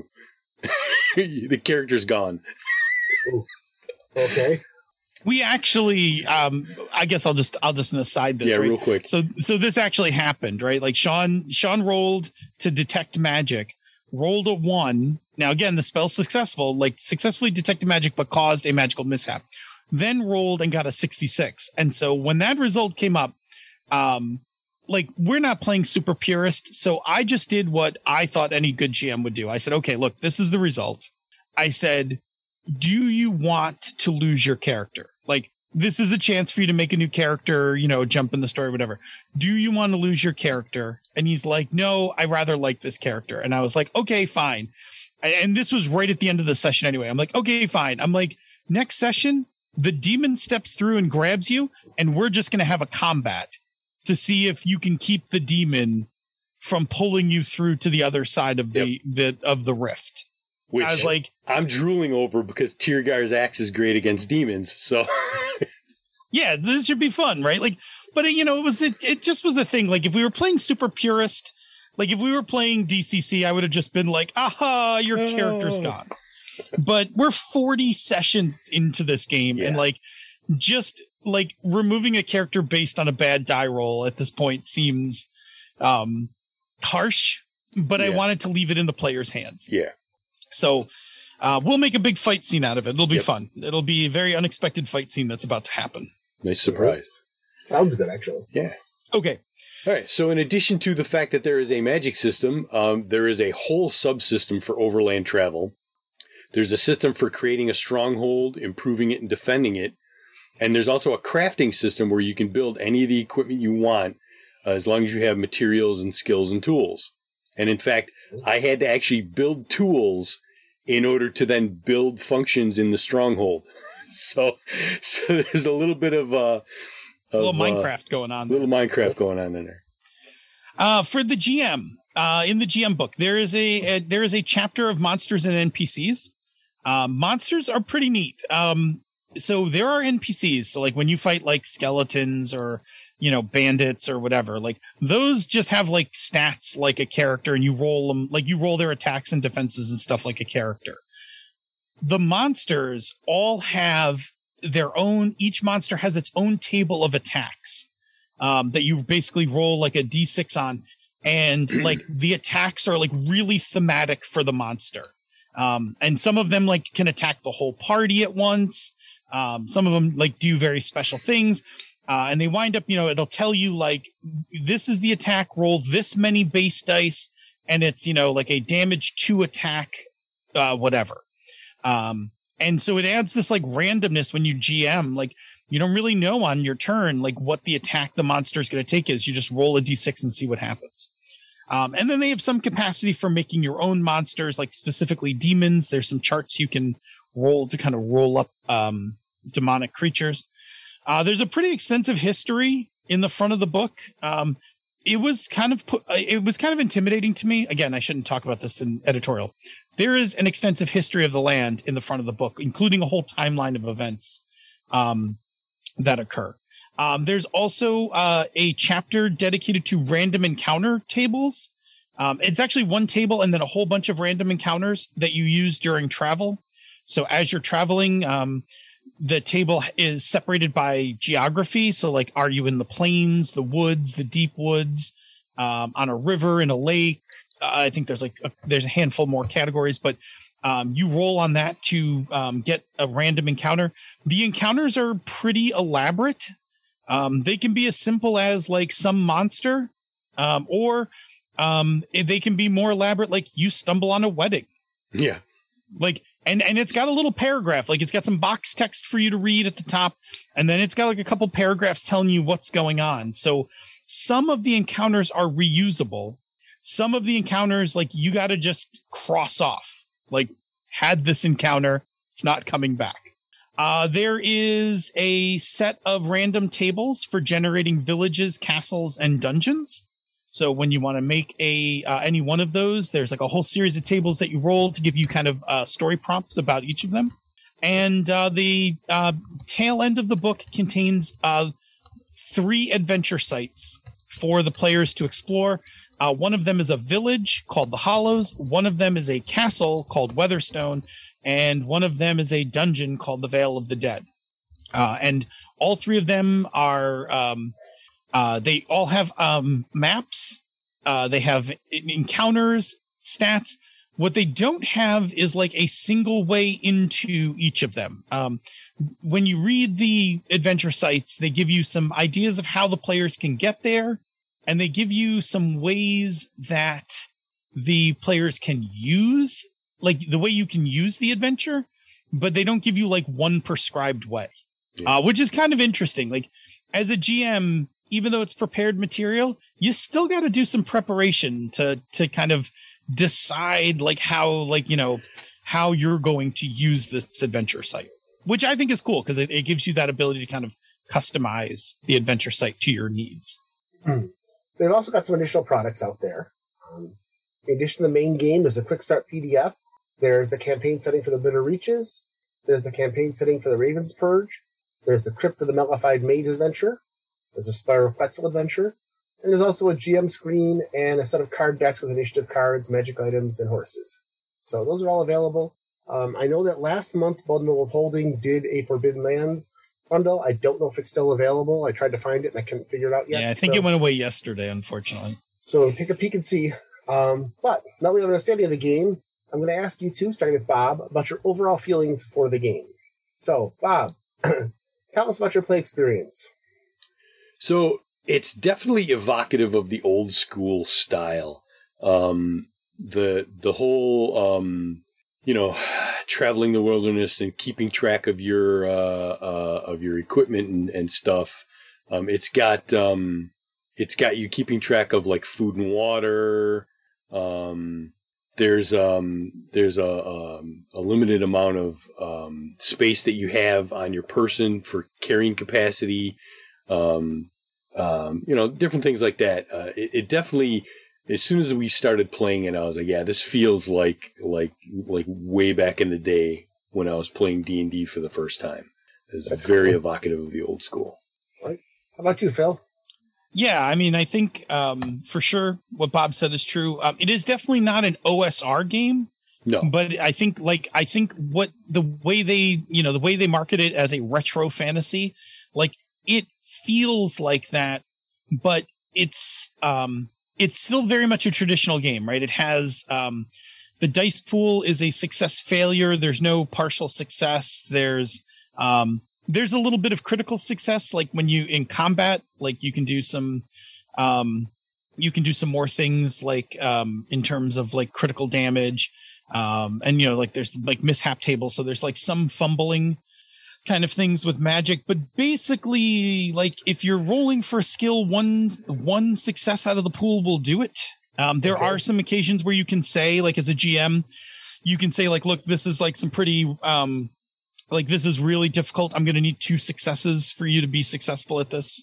The character's gone. Ooh. Okay. We actually, I guess I'll just aside this. Yeah, right? real quick. So this actually happened, right? Like Sean rolled to detect magic, rolled a 1. Now again, the spell's successful, like successfully detected magic, but caused a magical mishap. Then rolled and got a 66. And so when that result came up, like we're not playing super purist, so I just did what I thought any good GM would do. I said, okay, look, this is the result. I said, do you want to lose your character? Like, this is a chance for you to make a new character, you know, jump in the story, whatever. Do you want to lose your character? And he's like, no, I rather like this character. And I was like, okay, fine. And this was right at the end of the session anyway. I'm like, okay, fine. I'm like, next session, the demon steps through and grabs you, and we're just going to have a combat to see if you can keep the demon from pulling you through to the other side of the rift. Which I was like, I'm drooling over because Tyrgar's axe is great against demons. So yeah, this should be fun, right? Like, but you know, it just was a thing. Like if we were playing super purist, like if we were playing DCC, I would have just been like, aha, your character's gone. But we're 40 sessions into this game, and like just like removing a character based on a bad die roll at this point seems harsh, but I wanted to leave it in the player's hands. Yeah. So we'll make a big fight scene out of it. It'll be fun. It'll be a very unexpected fight scene that's about to happen. Nice surprise. Sounds good, actually. Yeah. Okay. All right. So in addition to the fact that there is a magic system, there is a whole subsystem for overland travel. There's a system for creating a stronghold, improving it, and defending it. And there's also a crafting system where you can build any of the equipment you want as long as you have materials and skills and tools. And in fact, I had to actually build tools in order to then build functions in the stronghold. So there's a little bit of a little Minecraft going on. Little Minecraft going on in there. For the GM, in the GM book, there is a chapter of monsters and NPCs. Monsters are pretty neat. So there are NPCs. So like when you fight like skeletons or, you know, bandits or whatever, like those just have like stats like a character, and you roll them, like you roll their attacks and defenses and stuff like a character. The monsters all have their own, each monster has its own table of attacks that you basically roll like a D6 on. And like the attacks are like really thematic for the monster. And some of them like can attack the whole party at once. Some of them like do very special things. And they wind up, you know, it'll tell you like, this is the attack roll, this many base dice, and it's, you know, like a damage 2 attack, whatever. And so it adds this like randomness when you GM, like you don't really know on your turn, like what the attack the monster is going to take is. You just roll a D6 and see what happens. And then they have some capacity for making your own monsters, like specifically demons. There's some charts you can roll to kind of roll up, demonic creatures. There's a pretty extensive history in the front of the book. It was kind of intimidating to me. Again, I shouldn't talk about this in editorial. There is an extensive history of the land in the front of the book, including a whole timeline of events that occur. There's also a chapter dedicated to random encounter tables. It's actually one table and then a whole bunch of random encounters that you use during travel. So as you're traveling, the table is separated by geography. So like, are you in the plains, the woods, the deep woods, on a river, in a lake? I think there's a handful more categories, but you roll on that to get a random encounter. The encounters are pretty elaborate. They can be as simple as like some monster, or they can be more elaborate, like you stumble on a wedding. Yeah. Like, and it's got a little paragraph, like it's got some box text for you to read at the top, and then it's got like a couple paragraphs telling you what's going on. So some of the encounters are reusable. Some of the encounters, like you got to just cross off, like had this encounter, it's not coming back. There is a set of random tables for generating villages, castles, and dungeons. So when you want to make any one of those, there's like a whole series of tables that you roll to give you kind of story prompts about each of them. And the tail end of the book contains 3 adventure sites for the players to explore. One of them is a village called the Hollows. One of them is a castle called Weatherstone. And one of them is a dungeon called the Vale of the Dead. And all three of them are, they all have maps. They have encounters, stats. What they don't have is like a single way into each of them. When you read the adventure sites, they give you some ideas of how the players can get there. And they give you some ways that the players can use, like the way you can use the adventure, but they don't give you like one prescribed way, which is kind of interesting. Like as a GM, even though it's prepared material, you still got to do some preparation to kind of decide like how, like, you know, how you're going to use this adventure site, which I think is cool because it gives you that ability to kind of customize the adventure site to your needs. They've also got some additional products out there. In addition to the main game, there's a quick start PDF. There's the campaign setting for the Bitter Reaches. There's the campaign setting for the Raven's Purge. There's the Crypt of the Mellified Mage adventure. There's a Spire of Quetzal adventure. And there's also a GM screen and a set of card decks with initiative cards, magic items, and horses. So those are all available. I know that last month, Bundle of Holding did a Forbidden Lands bundle. I don't know if it's still available. I tried to find it and I couldn't figure it out yet. Yeah, I think it went away yesterday, unfortunately. So take a peek and see. But now we have an understanding of the game. I'm going to ask you two, starting with Bob, about your overall feelings for the game. So, Bob, tell us about your play experience. So it's definitely evocative of the old school style. The whole traveling the wilderness and keeping track of your equipment and stuff. It's got you keeping track of like food and water. There's a limited amount of space that you have on your person for carrying capacity. Different things like that. It definitely, as soon as we started playing it, I was like, yeah, this feels like way back in the day when I was playing D&D for the first time. It's very evocative of the old school. Right. How about you, Phil? Yeah, I mean, I think for sure what Bob said is true. It is definitely not an OSR game. No. But I think what the way they market it as a retro fantasy, like it feels like that, but it's still very much a traditional game, right? It has the dice pool is a success failure. There's no partial success. There's a little bit of critical success, like when you in combat, like you can do some more things like in terms of like critical damage, and like there's like mishap tables, so there's like some fumbling kind of things with magic, but basically, like if you're rolling for a skill, one success out of the pool will do it. There are some occasions where you can say, like as a GM, you can say like, look, this is like some pretty like this is really difficult. I'm going to need 2 successes for you to be successful at this.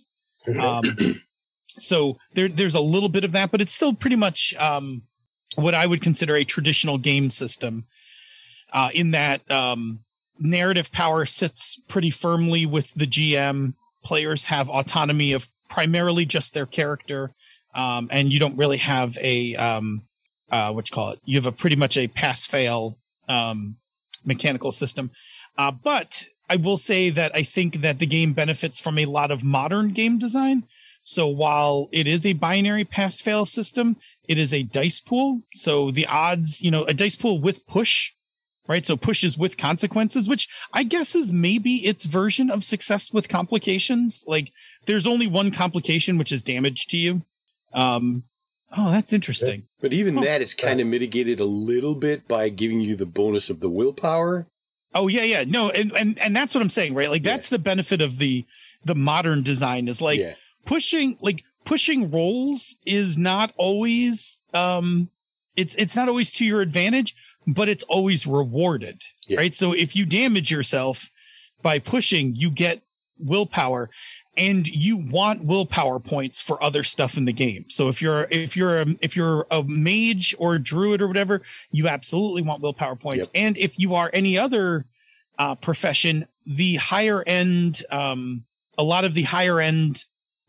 So there's a little bit of that, but it's still pretty much what I would consider a traditional game system in that narrative power sits pretty firmly with the GM. Players have autonomy of primarily just their character, and you don't really have a you have a pretty much a pass-fail mechanical system. But I will say that I think that the game benefits from a lot of modern game design. So while it is a binary pass-fail system, it is a dice pool. So the odds, a dice pool with push, right? So push is with consequences, which I guess is maybe its version of success with complications. Like there's only one complication, which is damage to you. That's interesting. But even that is kind of mitigated a little bit by giving you the bonus of the willpower. Oh yeah. No. And that's what I'm saying, right? Like that's the benefit of the modern design is like pushing rolls is not always, it's not always to your advantage, but it's always rewarded, right? So if you damage yourself by pushing, you get willpower, and you want willpower points for other stuff in the game. So if you're a mage or a druid or whatever, you absolutely want willpower points. And if you are any other profession, the higher end, a lot of the higher end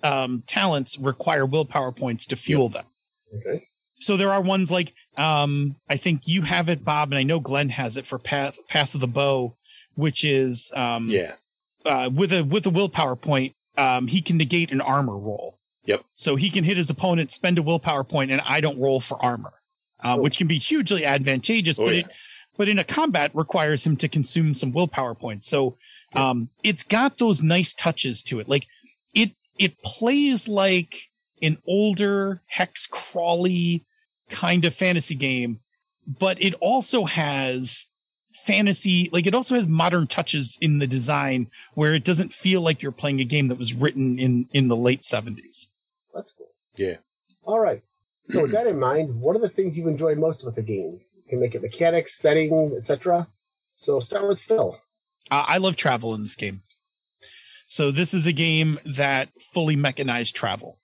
talents require willpower points to fuel them. Okay. So there are ones like, I think you have it, Bob, and I know Glenn has it for Path of the Bow, which is with a willpower point, he can negate an armor roll. Yep. So he can hit his opponent, spend a willpower point, and I don't roll for armor, which can be hugely advantageous. But in a combat requires him to consume some willpower points. So it's got those nice touches to it. Like it plays like an older hex crawly kind of fantasy game, but it also has fantasy, like it also has modern touches in the design where it doesn't feel like you're playing a game that was written in the late 70s. That's cool. Yeah. All right. So with that in mind, what are the things you've enjoyed most about the game? You can make it mechanics, setting, etc. So start with Phil. I love travel in this game. So this is a game that fully mechanized travel.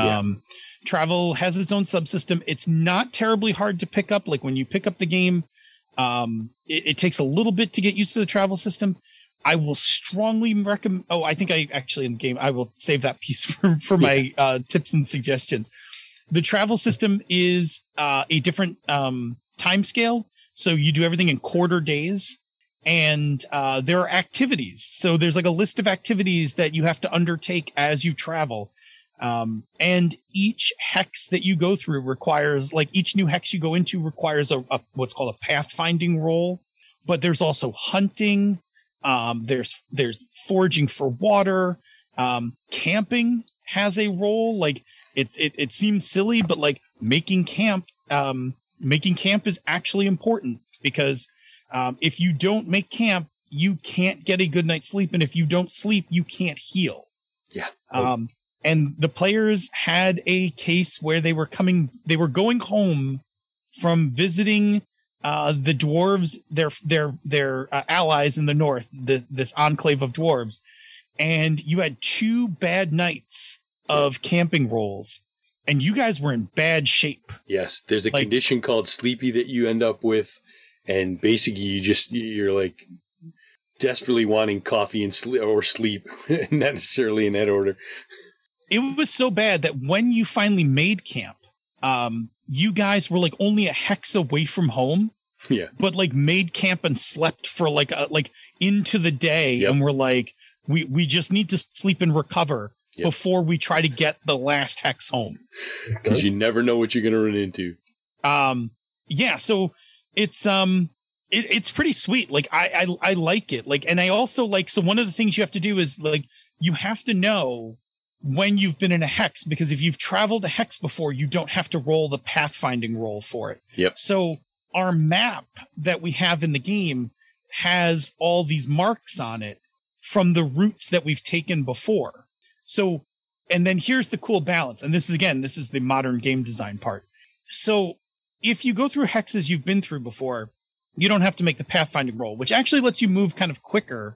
Travel has its own subsystem. It's not terribly hard to pick up. Like when you pick up the game, it takes a little bit to get used to the travel system. I will strongly recommend. Oh, I think I actually in the game, I will save that piece for my tips and suggestions. The travel system is a different time scale. So you do everything in quarter days. And there are activities. So there's like a list of activities that you have to undertake as you travel. And each hex that you go through requires, like each new hex you go into requires a what's called a pathfinding roll. But there's also hunting. There's foraging for water. Camping has a role. Like it seems silly, but like making camp is actually important because if you don't make camp, you can't get a good night's sleep. And if you don't sleep, you can't heal. Yeah. And the players had a case where they were going home from visiting the dwarves, their allies in the north, this enclave of dwarves. And you had 2 bad nights of camping rolls. And you guys were in bad shape. Yes. There's a condition called sleepy that you end up with. And basically, you're like desperately wanting coffee and sleep, not necessarily in that order. It was so bad that when you finally made camp, you guys were like only a hex away from home. Yeah. But like made camp and slept for like into the day, yep. And we're like, we just need to sleep and recover before we try to get the last hex home. Because you never know what you're going to run into. So. It's pretty sweet. Like I like it. Like, and I also like, so one of the things you have to do is like, you have to know when you've been in a hex, because if you've traveled a hex before, you don't have to roll the pathfinding roll for it. Yep. So our map that we have in the game has all these marks on it from the routes that we've taken before. So, and then here's the cool balance. And this is the modern game design part. So if you go through hexes you've been through before, you don't have to make the pathfinding roll, which actually lets you move kind of quicker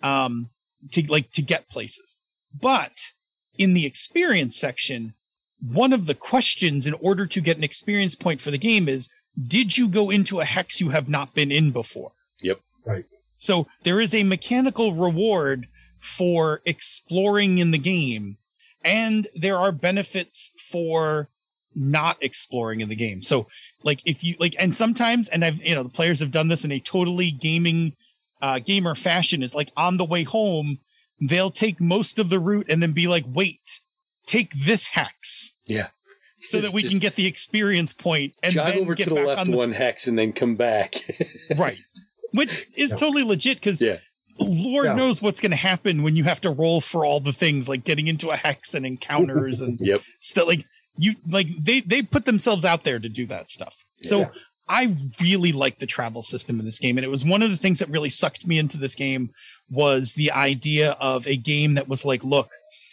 to get places. But in the experience section, one of the questions in order to get an experience point for the game is, did you go into a hex you have not been in before? Yep. Right. So there is a mechanical reward for exploring in the game, and there are benefits for not exploring in the game. So like if you like, and sometimes, and I've, the players have done this in a totally gamer fashion, is like on the way home, they'll take most of the route and then be like, wait, take this hex. Yeah. So that we can get the experience point and jog then over get to the back left on one hex and then come back. Right. Which is totally legit because Lord knows what's going to happen when you have to roll for all the things like getting into a hex and encounters and stuff. Like they put themselves out there to do that stuff. So I really like the travel system in this game. And it was one of the things that really sucked me into this game was the idea of a game that was like, look,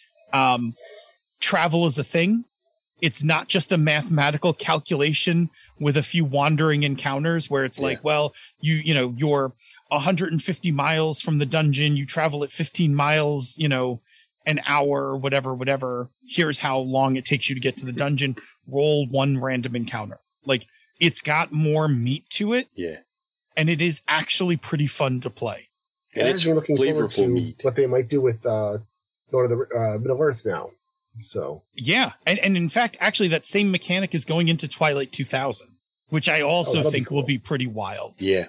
travel is a thing. It's not just a mathematical calculation with a few wandering encounters where it's like, well, you're 150 miles from the dungeon. You travel at 15 miles, an hour, whatever. Here's how long it takes you to get to the dungeon. Roll one random encounter. Like, it's got more meat to it. Yeah. And it is actually pretty fun to play. And it's looking flavorful meat. What they might do with Lord of the Middle Earth now. So yeah, and in fact, actually, that same mechanic is going into Twilight 2000, which I also think will be pretty wild. Yeah.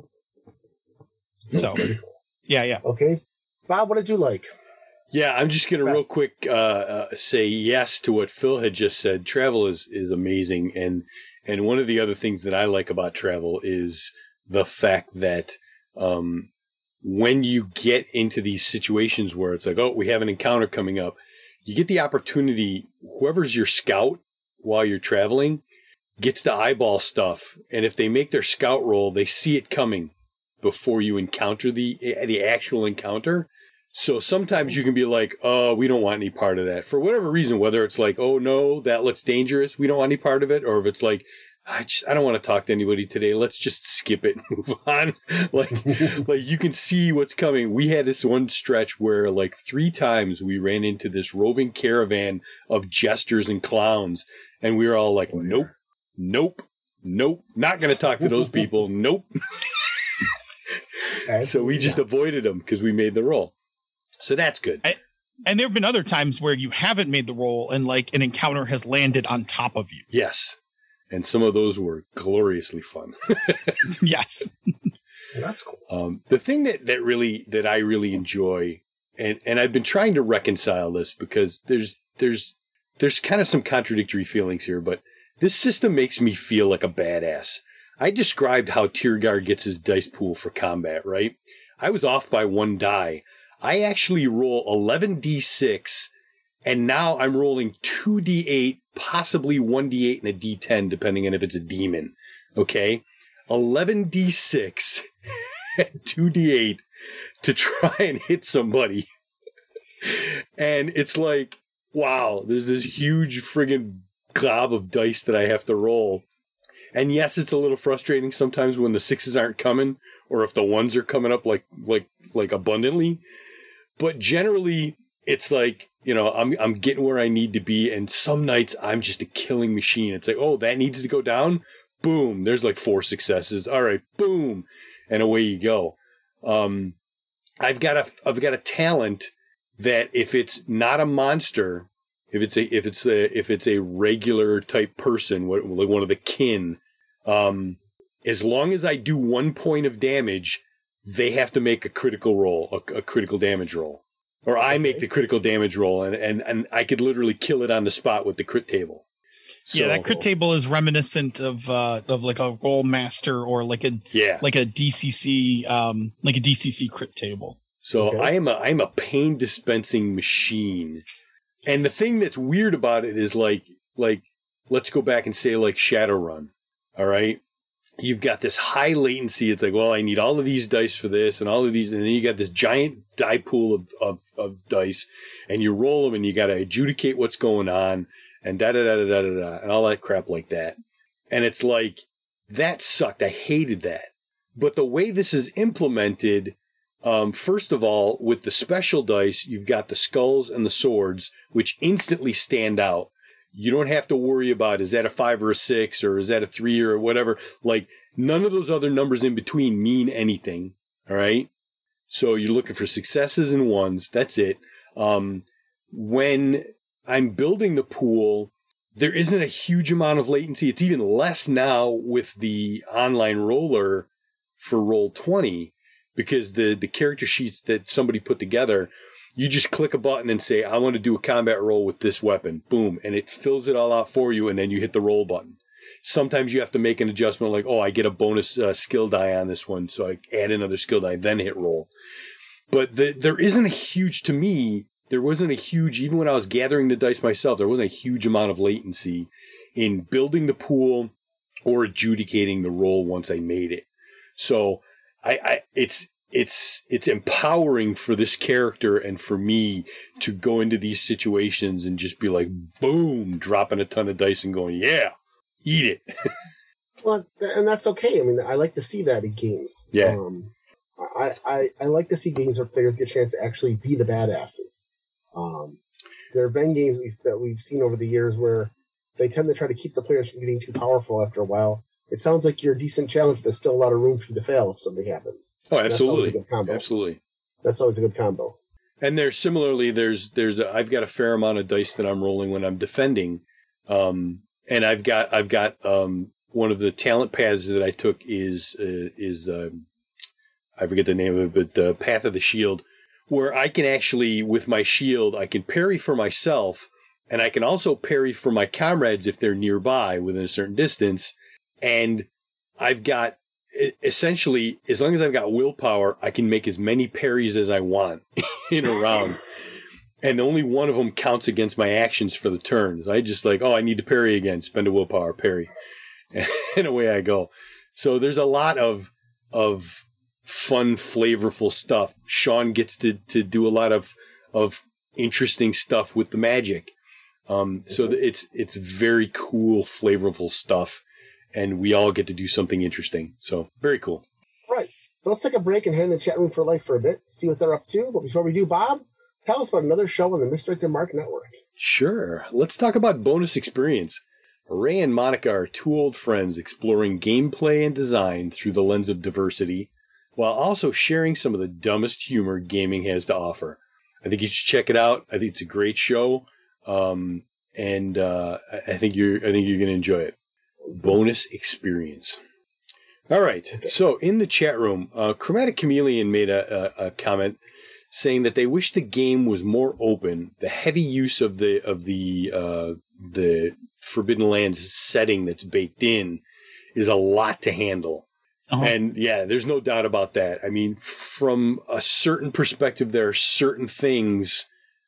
So, yeah. Okay, Bob, what did you like? Yeah, I'm just going to real quick say yes to what Phil had just said. Travel is amazing, and one of the other things that I like about travel is the fact that when you get into these situations where it's like, oh, we have an encounter coming up, you get the opportunity, whoever's your scout while you're traveling gets to eyeball stuff. And if they make their scout roll, they see it coming before you encounter the actual encounter. So sometimes you can be like, oh, we don't want any part of that for whatever reason, whether it's like, oh, no, that looks dangerous, we don't want any part of it. Or if it's like, I don't want to talk to anybody today. Let's just skip it and move on. like you can see what's coming. We had this one stretch where like 3 times we ran into this roving caravan of jesters and clowns. And we were all like, nope, not going to talk to those people. Nope. So we just avoided them because we made the roll. So that's good. And there have been other times where you haven't made the roll and like an encounter has landed on top of you. Yes. And some of those were gloriously fun. Yes. That's cool. The thing that I really enjoy, and I've been trying to reconcile this because there's kind of some contradictory feelings here, but this system makes me feel like a badass. I described how Tyrgar gets his dice pool for combat, right? I was off by 1 die. I actually roll 11d6, and now I'm rolling 2d8, possibly 1d8 and a d10, depending on if it's a demon. Okay? 11d6 and 2d8 to try and hit somebody. And it's like, wow, there's this huge friggin' glob of dice that I have to roll. And yes, it's a little frustrating sometimes when the 6s aren't coming, or if the 1s are coming up like abundantly. But generally, it's like, you know, I'm getting where I need to be, and some nights I'm just a killing machine. It's like, oh, that needs to go down. Boom, there's like 4 successes. All right, boom, and away you go. I've got a talent that if it's not a monster, if it's a regular type person, like one of the kin, as long as I do 1 point of damage, they have to make a critical roll, a critical damage roll. Or I make the critical damage roll, and I could literally kill it on the spot with the crit table. So, yeah, that crit table is reminiscent of like a roll master or like a DCC crit table. So I am a pain dispensing machine. And the thing that's weird about it is like let's go back and say like Shadowrun. All right. You've got this high latency. It's like, well, I need all of these dice for this and all of these. And then you got this giant die pool of dice, and you roll them and you got to adjudicate what's going on and da-da-da-da-da-da and all that crap like that. And it's like, that sucked. I hated that. But the way this is implemented, first of all, with the special dice, you've got the skulls and the swords, which instantly stand out. You don't have to worry about, is that a 5 or a 6 or is that a 3 or whatever? Like, none of those other numbers in between mean anything. All right. So you're looking for successes and 1s. That's it. When I'm building the pool, there isn't a huge amount of latency. It's even less now with the online roller for Roll20, because the character sheets that somebody put together, you just click a button and say, I want to do a combat roll with this weapon. Boom. And it fills it all out for you. And then you hit the roll button. Sometimes you have to make an adjustment like, oh, I get a bonus skill die on this one. So I add another skill die, then hit roll. But there isn't a huge, to me, there wasn't a huge, even when I was gathering the dice myself, there wasn't a huge amount of latency in building the pool or adjudicating the roll once I made it. So it's empowering for this character and for me to go into these situations and just be like, boom, dropping a ton of dice and going, yeah, eat it. Well, and that's okay. I mean, I like to see that in games. Yeah. I like to see games where players get a chance to actually be the badasses. There have been games that we've seen over the years where they tend to try to keep the players from getting too powerful after a while. It sounds like you're a decent challenge, but there's still a lot of room for you to fail if something happens. Oh, absolutely. That's always a good combo. Absolutely. That's always a good combo. And there's similarly, I've got a fair amount of dice that I'm rolling when I'm defending. And I've got one of the talent paths that I took is I forget the name of it, but the Path of the Shield, where I can actually, with my shield, I can parry for myself, and I can also parry for my comrades if they're nearby within a certain distance. And I've got, essentially, as long as I've got willpower, I can make as many parries as I want in a round. And only one of them counts against my actions for the turn. I just I need to parry again, spend a willpower, parry. And away I go. So there's a lot of fun, flavorful stuff. Sean gets to do a lot of interesting stuff with the magic. So it's very cool, flavorful stuff. And we all get to do something interesting. So very cool. Right. So let's take a break and head in the chat room for a bit, see what they're up to. But before we do, Bob, tell us about another show on the Misdirected Mark Network. Sure. Let's talk about Bonus Experience. Ray and Monica are two old friends exploring gameplay and design through the lens of diversity, while also sharing some of the dumbest humor gaming has to offer. I think you should check it out. I think it's a great show. And I think you're going to enjoy it. Bonus Experience. All right. So in the chat room, Chromatic Chameleon made a comment saying that they wish the game was more open. The heavy use of the Forbidden Lands setting that's baked in is a lot to handle. Uh-huh. And yeah, there's no doubt about that. I mean, from a certain perspective, there are certain things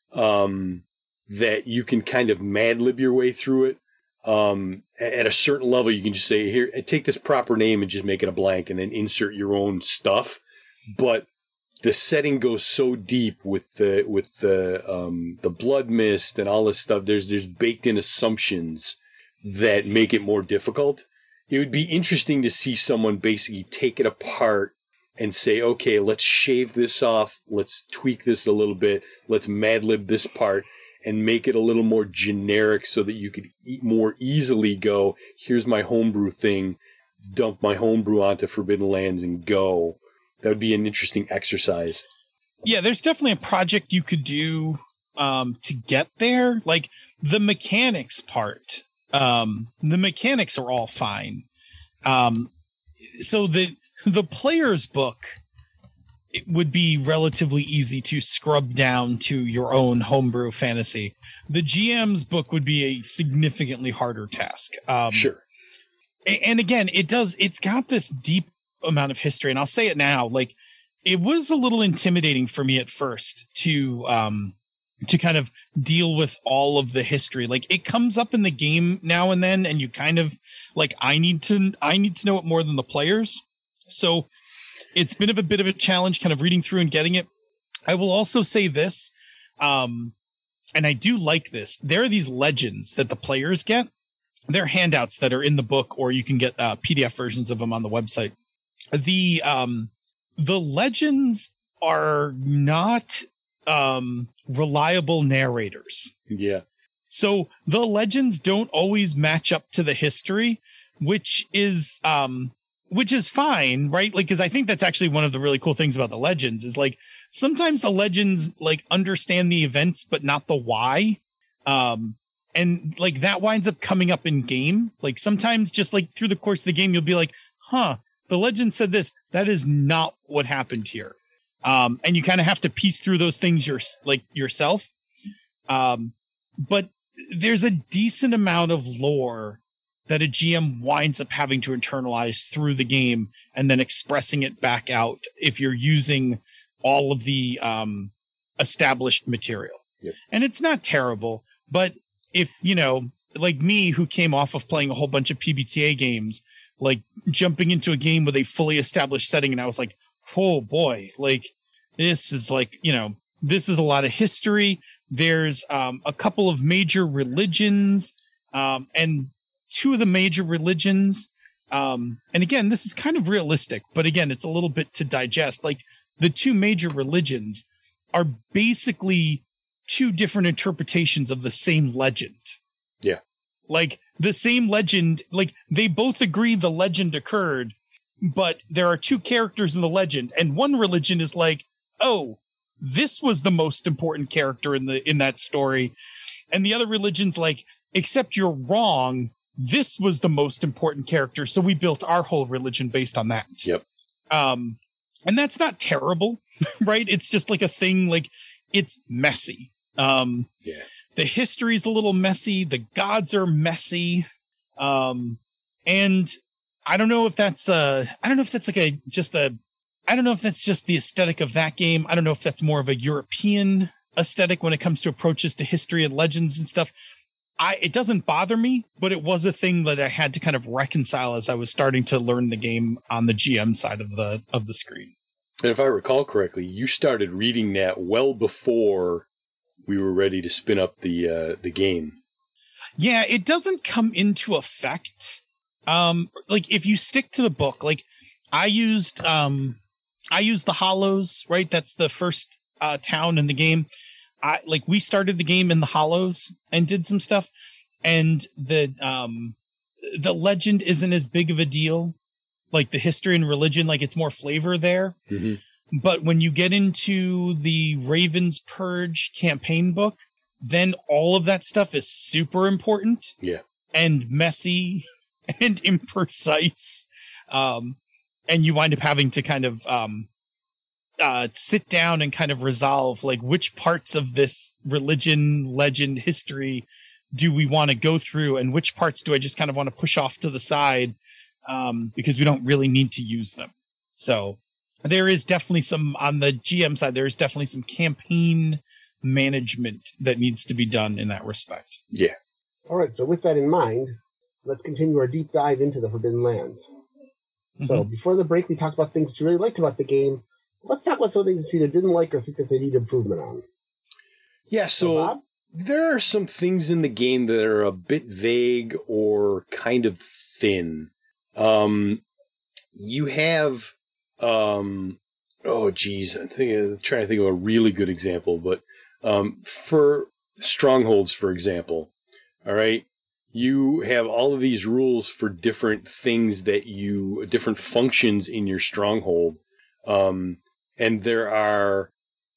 that you can kind of Mad Lib your way through it. At a certain level, you can just say, here, take this proper name and just make it a blank and then insert your own stuff. But the setting goes so deep with the blood mist and all this stuff. There's baked in assumptions that make it more difficult. It would be interesting to see someone basically take it apart and say, okay, let's shave this off. Let's tweak this a little bit. Let's Mad Lib this part and make it a little more generic so that you could more easily go, here's my homebrew thing, dump my homebrew onto Forbidden Lands and go. That would be an interesting exercise. Yeah, there's definitely a project you could do to get there. Like the mechanics part. The mechanics are all fine. So the player's book, it would be relatively easy to scrub down to your own homebrew fantasy. The GM's book would be a significantly harder task. Sure. And again, it's got this deep amount of history, and I'll say it now, like it was a little intimidating for me at first to kind of deal with all of the history. Like it comes up in the game now and then, and you kind of like, I need to know it more than the players. So it's been a bit of a challenge kind of reading through and getting it. I will also say this, and I do like this. There are these legends that the players get. They're handouts that are in the book, or you can get PDF versions of them on the website. The legends are not reliable narrators. Yeah. So the legends don't always match up to the history, which is fine, right? Like, because I think that's actually one of the really cool things about the legends is like sometimes the legends like understand the events, but not the why. And like that winds up coming up in game. Like sometimes just like through the course of the game, you'll be like, huh, the legend said this. That is not what happened here. And you kind of have to piece through those things yourself. But there's a decent amount of lore that a GM winds up having to internalize through the game and then expressing it back out if you're using all of the established material. Yep. And it's not terrible, but if, you know, like me, who came off of playing a whole bunch of PBTA games, like jumping into a game with a fully established setting, and I was like, oh boy, like this is like, you know, this is a lot of history. There's a couple of major religions, and two of the major religions, and again, this is kind of realistic, but again, it's a little bit to digest. Like the two major religions are basically two different interpretations of the same legend. Yeah. Like the same legend, like they both agree the legend occurred, but there are two characters in the legend, and one religion is like, oh, this was the most important character in that story. And the other religion's like, except you're wrong, this was the most important character, so we built our whole religion based on that. Yep. And that's not terrible, right? It's just like a thing, like, it's messy. The history's a little messy, the gods are messy. And I don't know if that's just the aesthetic of that game. I don't know if that's more of a European aesthetic when it comes to approaches to history and legends and stuff. It doesn't bother me, but it was a thing that I had to kind of reconcile as I was starting to learn the game on the GM side of the screen. And if I recall correctly, you started reading that well before we were ready to spin up the game. Yeah, it doesn't come into effect. Like if you stick to the book, like I used the Hollows, right? That's the first town in the game. We started the game in the Hollows and did some stuff, and the legend isn't as big of a deal. Like the history and religion, like it's more flavor there. Mm-hmm. But when you get into the Raven's Purge campaign book, then all of that stuff is super important. Yeah. And messy and imprecise. And you wind up having to kind of sit down and kind of resolve like which parts of this religion, legend, history do we want to go through, and which parts do I just kind of want to push off to the side because we don't really need to use them. So there is definitely some, on the GM side, there is definitely some campaign management that needs to be done in that respect. Yeah. All right, so with that in mind, let's continue our deep dive into the Forbidden Lands. So before the break, we talked about things that you really liked about the game. Let's talk about some things that you either didn't like or think that they need improvement on. Yeah, so there are some things in the game that are a bit vague or kind of thin. You have, I'm trying to think of a really good example, but for strongholds, for example, all right, you have all of these rules for different things different functions in your stronghold. And there are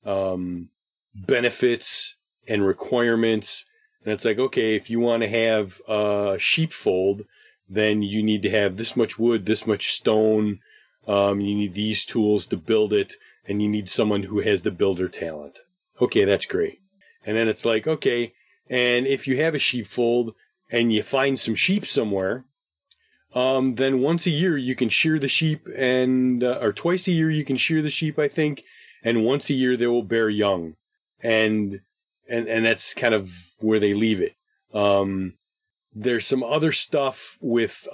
benefits and requirements. And it's like, okay, if you want to have a sheepfold, then you need to have this much wood, this much stone. You need these tools to build it, and you need someone who has the builder talent. Okay, that's great. And then it's like, okay, and if you have a sheepfold and you find some sheep somewhere, then once a year you can shear the sheep, or twice a year you can shear the sheep, I think, and once a year they will bear young, and that's kind of where they leave it. There's some other stuff with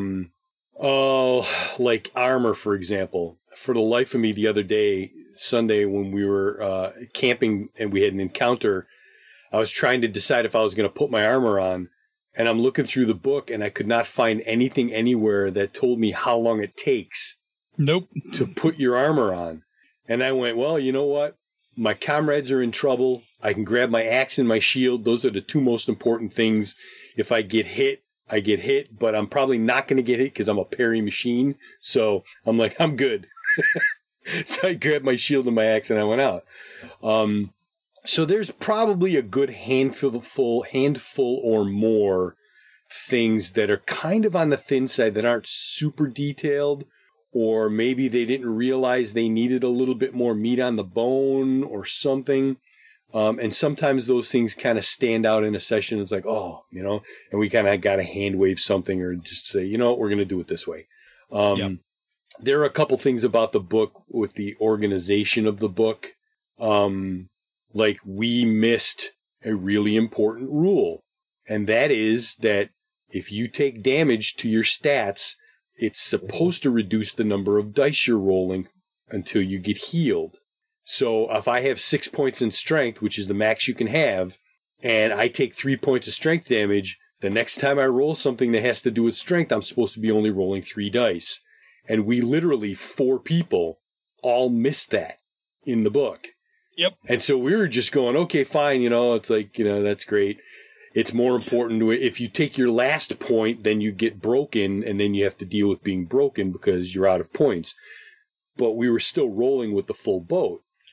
like armor, for example. For the life of me, the other day, Sunday, when we were camping and we had an encounter, I was trying to decide if I was going to put my armor on. And I'm looking through the book, and I could not find anything anywhere that told me how long it takes to put your armor on. And I went, well, you know what? My comrades are in trouble. I can grab my axe and my shield. Those are the two most important things. If I get hit, I get hit, but I'm probably not going to get hit because I'm a parry machine. So I'm like, I'm good. So I grabbed my shield and my axe, and I went out. So there's probably a good handful or more things that are kind of on the thin side that aren't super detailed, or maybe they didn't realize they needed a little bit more meat on the bone or something. And sometimes those things kind of stand out in a session. It's like, and we kind of got to hand wave something or just say, you know what, we're going to do it this way. There are a couple things about the book with the organization of the book. Like we missed a really important rule, and that is that if you take damage to your stats, it's supposed to reduce the number of dice you're rolling until you get healed. So if I have 6 points in strength, which is the max you can have, and I take 3 points of strength damage, the next time I roll something that has to do with strength, I'm supposed to be only rolling 3 dice. And we literally, 4 people, all missed that in the book. Yep. And so we were just going, okay, fine, it's like, that's great. It's more important if you take your last point, then you get broken, and then you have to deal with being broken because you're out of points. But we were still rolling with the full boat.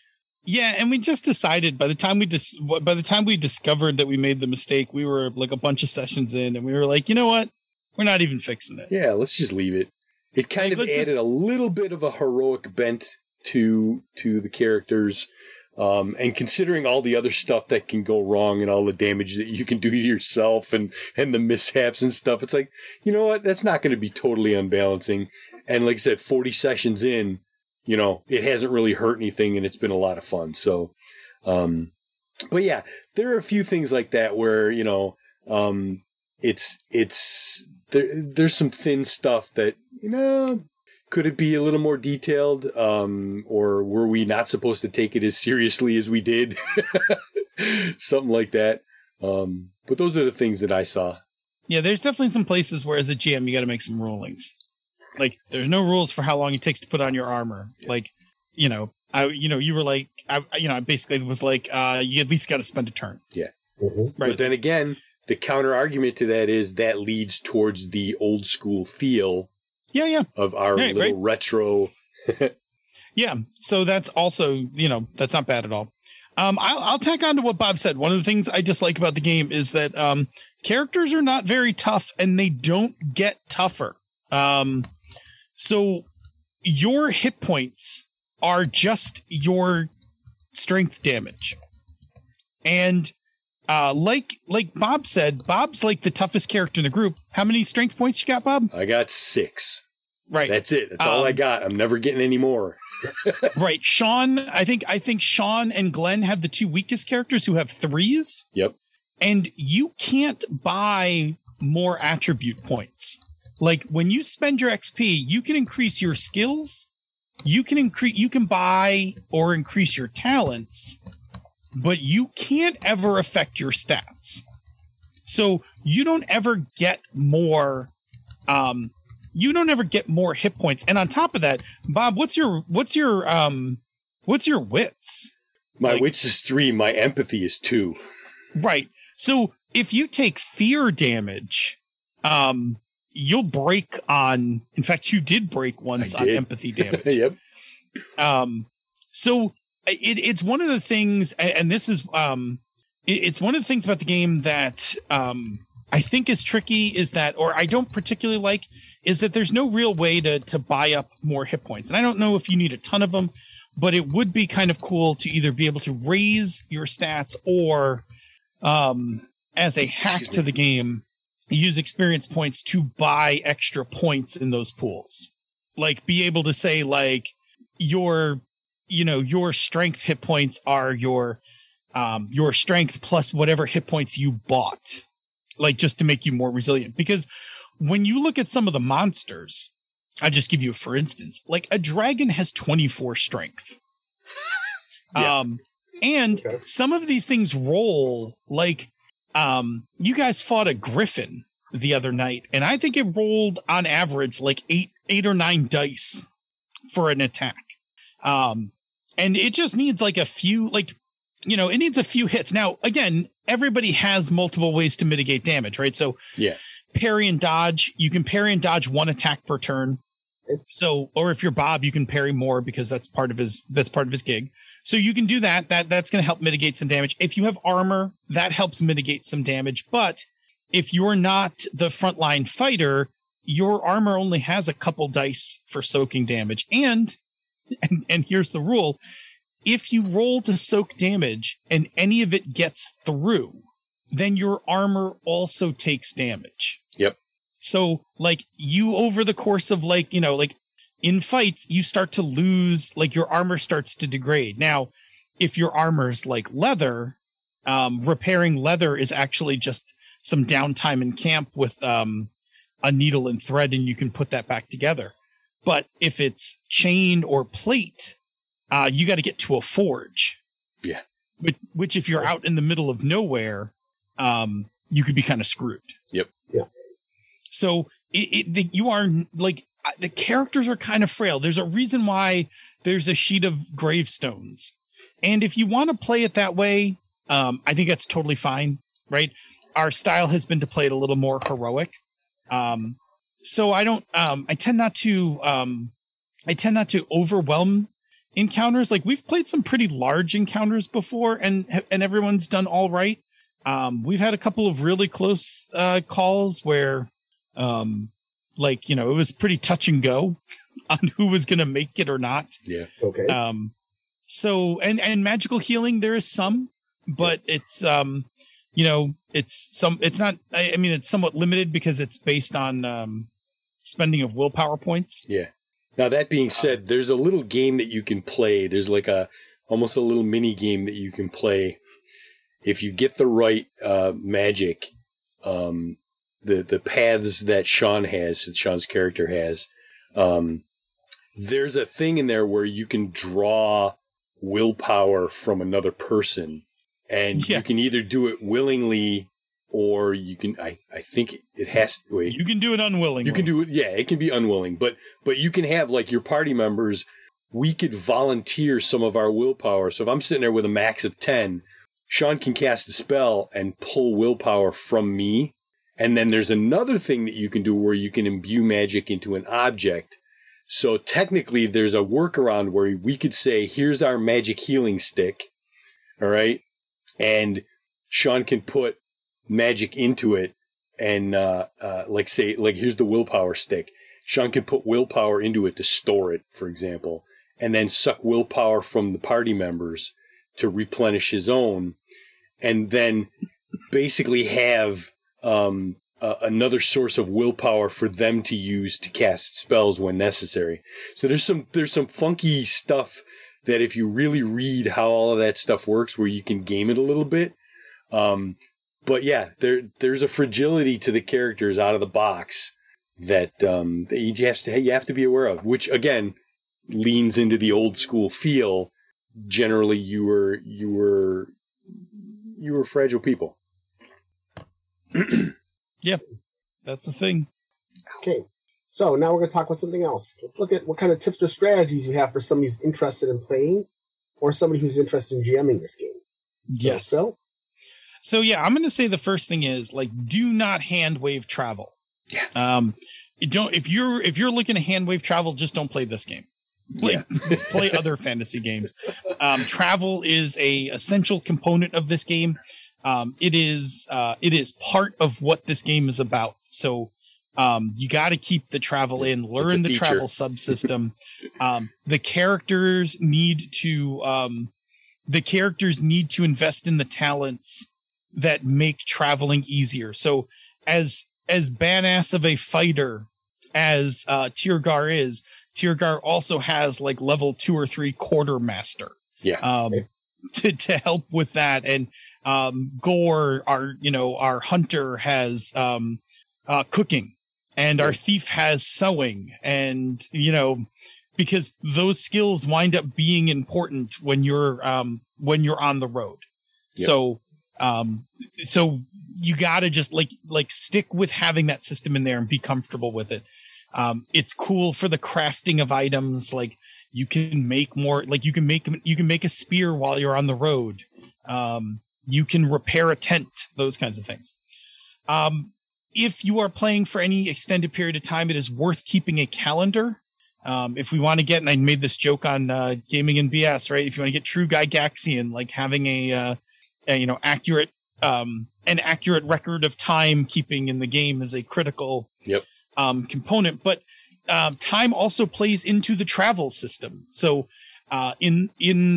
Yeah, and we just decided by the time we discovered that we made the mistake, we were like a bunch of sessions in, and we were like, you know what? We're not even fixing it. Yeah, let's just leave it. It kind of added a little bit of a heroic bent to the characters. And considering all the other stuff that can go wrong and all the damage that you can do to yourself and the mishaps and stuff, it's like, you know what? That's not going to be totally unbalancing. And like I said, 40 sessions in, you know, it hasn't really hurt anything, and it's been a lot of fun. So, but yeah, there are a few things like that where, you know, there's some thin stuff that, you know, could it be a little more detailed? Or were we not supposed to take it as seriously as we did? Something like that. But those are the things that I saw. Yeah, there's definitely some places where as a GM, you got to make some rulings. Like, there's no rules for how long it takes to put on your armor. Like, you know, you were like, I basically was like, you at least got to spend a turn. Yeah. Mm-hmm. Right. But then again, the counter argument to that is that leads towards the old school feel. Yeah. Of our little retro. Yeah. So that's also, you know, that's not bad at all. I'll tack on to what Bob said. One of the things I dislike about the game is that characters are not very tough, and they don't get tougher. So your hit points are just your strength damage. And like Bob said, Bob's like the toughest character in the group. How many strength points you got, Bob? I got 6. Right. That's it. That's all I got. I'm never getting any more. Right. Sean, I think Sean and Glenn have the 2 weakest characters who have 3s. Yep. And you can't buy more attribute points. Like, when you spend your XP, you can increase your skills. You can buy or increase your talents, but you can't ever affect your stats. So you don't ever get more hit points. And on top of that, Bob, what's your wits? My wits is 3, my empathy is 2. Right. So if you take fear damage, you'll break on, in fact, you did break once on empathy damage. Yep. So it's one of the things, and this is, it's one of the things about the game that I think is tricky is that, or I don't particularly like, is that there's no real way to buy up more hit points. And I don't know if you need a ton of them, but it would be kind of cool to either be able to raise your stats or, as a hack to the game, use experience points to buy extra points in those pools. Like, be able to say, like, your strength hit points are your strength plus whatever hit points you bought, like, just to make you more resilient. Because when you look at some of the monsters, I'll just give you for instance, like, a dragon has 24 strength. Yeah. And some of these things roll like, you guys fought a griffin the other night, and I think it rolled on average like 8 or 9 dice for an attack. And it just needs like a few, like, you know, it needs a few hits. Now, again, everybody has multiple ways to mitigate damage, right? So yeah, parry and dodge, you can parry and dodge 1 attack per turn. So, or if you're Bob, you can parry more because that's part of his gig. So you can do that. That's going to help mitigate some damage. If you have armor, that helps mitigate some damage. But if you're not the frontline fighter, your armor only has a couple dice for soaking damage. And here's the rule. If you roll to soak damage and any of it gets through, then your armor also takes damage. Yep. So, like, you, over the course of, like, you know, like, in fights, you start to lose, like, your armor starts to degrade. Now, if your armor is like leather, repairing leather is actually just some downtime in camp with a needle and thread, and you can put that back together. But if it's chain or plate, you got to get to a forge. Yeah. Which if you're out in the middle of nowhere, you could be kind of screwed. Yep. Yeah. So you are, like, the characters are kind of frail. There's a reason why there's a sheet of gravestones. And if you want to play it that way, I think that's totally fine, right? Our style has been to play it a little more heroic. So I tend not to overwhelm encounters, like we've played some pretty large encounters before, and everyone's done all right. We've had a couple of really close calls where, like, you know, it was pretty touch and go on who was going to make it or not. Yeah. Okay. So, and magical healing, there is some, but it's, you know, it's not, I mean, it's somewhat limited because it's based on spending of willpower points. Yeah. Now, that being said, there's a little game that you can play. There's like almost a little mini game that you can play. If you get the right magic, the paths that Sean's character has, there's a thing in there where you can draw willpower from another person, and you can either do it willingly or you can. I think it has. Wait, you can do it unwillingly. You can do it. Yeah, it can be unwilling, but you can have like your party members. We could volunteer some of our willpower. So if I'm sitting there with a max of 10. Sean can cast a spell and pull willpower from me. And then there's another thing that you can do where you can imbue magic into an object. So technically there's a workaround where we could say, here's our magic healing stick. All right. And Sean can put magic into it and, here's the willpower stick. Sean can put willpower into it to store it, for example, and then suck willpower from the party members to replenish his own, and then basically have another source of willpower for them to use to cast spells when necessary. So there's some funky stuff that if you really read how all of that stuff works, where you can game it a little bit. But yeah, there's a fragility to the characters out of the box that you have to be aware of, which again leans into the old school feel. Generally, you were fragile people. Yeah, that's the thing. Okay, so now we're going to talk about something else. Let's look at what kind of tips or strategies you have for somebody who's interested in playing, or somebody who's interested in GMing this game. Yes. So yeah, I'm going to say the first thing is, like, do not hand wave travel. Yeah. If you're looking to hand wave travel, just don't play this game. Play other fantasy games. Travel is a essential component of this game. It is part of what this game is about. So you got to keep the travel in, learn the travel subsystem. The characters need to invest in the talents that make traveling easier. So as badass of a fighter as Tiergar is, Tiergar also has like level 2 or 3 quartermaster. Yeah. To help with that. And Gore, our hunter, has cooking, and our thief has sewing, and because those skills wind up being important when you're on the road. Yep. So you gotta just like stick with having that system in there and be comfortable with it. It's cool for the crafting of items. Like you can make more, like you can make a spear while you're on the road. You can repair a tent, those kinds of things. If you are playing for any extended period of time, it is worth keeping a calendar. If we want to get, and I made this joke on Gaming and BS, right? If you want to get true Gygaxian, like having an accurate record of time keeping in the game is a critical component. But time also plays into the travel system. So in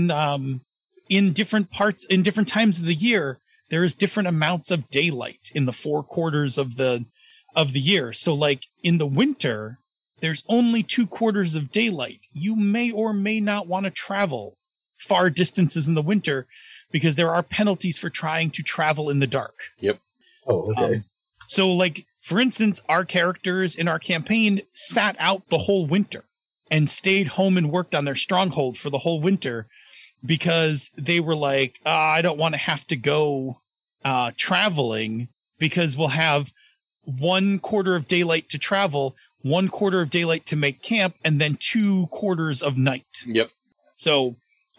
different parts, in different times of the year, there is different amounts of daylight in the 4 quarters of the year. So like in the winter, there's only 2 quarters of daylight. You may or may not want to travel far distances in the winter because there are penalties for trying to travel in the dark. Yep. Oh, okay. So like, for instance, our characters in our campaign sat out the whole winter and stayed home and worked on their stronghold for the whole winter because they were like, I don't want to have to go traveling because we'll have 1 quarter of daylight to travel, 1 quarter of daylight to make camp, and then 2 quarters of night. Yep. So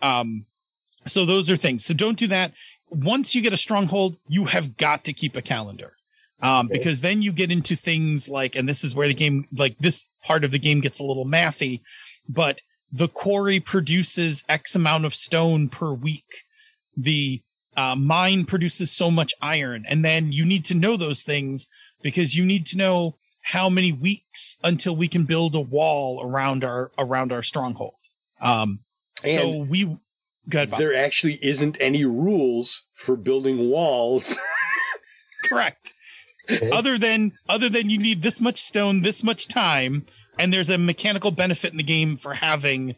those are things. So don't do that. Once you get a stronghold, you have got to keep a calendar. Because then you get into things like, and this is where the game, like this part of the game gets a little mathy, but the quarry produces X amount of stone per week. The mine produces so much iron. And then you need to know those things because you need to know how many weeks until we can build a wall around our stronghold. So we... Good, there actually isn't any rules for building walls. Correct. Other than you need this much stone, this much time, and there's a mechanical benefit in the game for having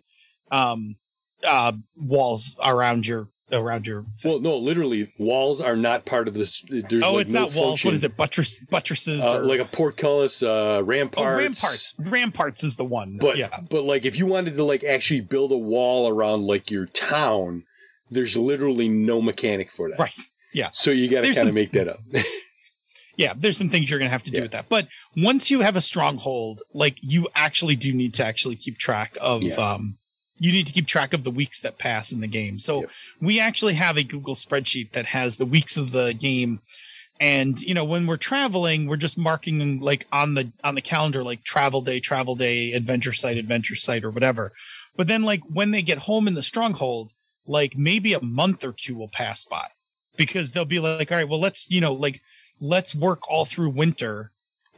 walls around your Well, no, literally walls are not part of this. There's it's not walls. What is it? Buttresses like a portcullis, ramparts. Ramparts is the one. But like if you wanted to like actually build a wall around like your town, there's literally no mechanic for that. Right. Yeah. So you got to kind of make that up. Yeah, there's some things you're going to have to do with that. But once you have a stronghold, like you actually do need to actually keep track of you need to keep track of the weeks that pass in the game. So we actually have a Google spreadsheet that has the weeks of the game. And, when we're traveling, we're just marking like on the calendar, like travel day, adventure site or whatever. But then like when they get home in the stronghold, like maybe a month or two will pass by because they'll be like, all right, well, let's work all through winter.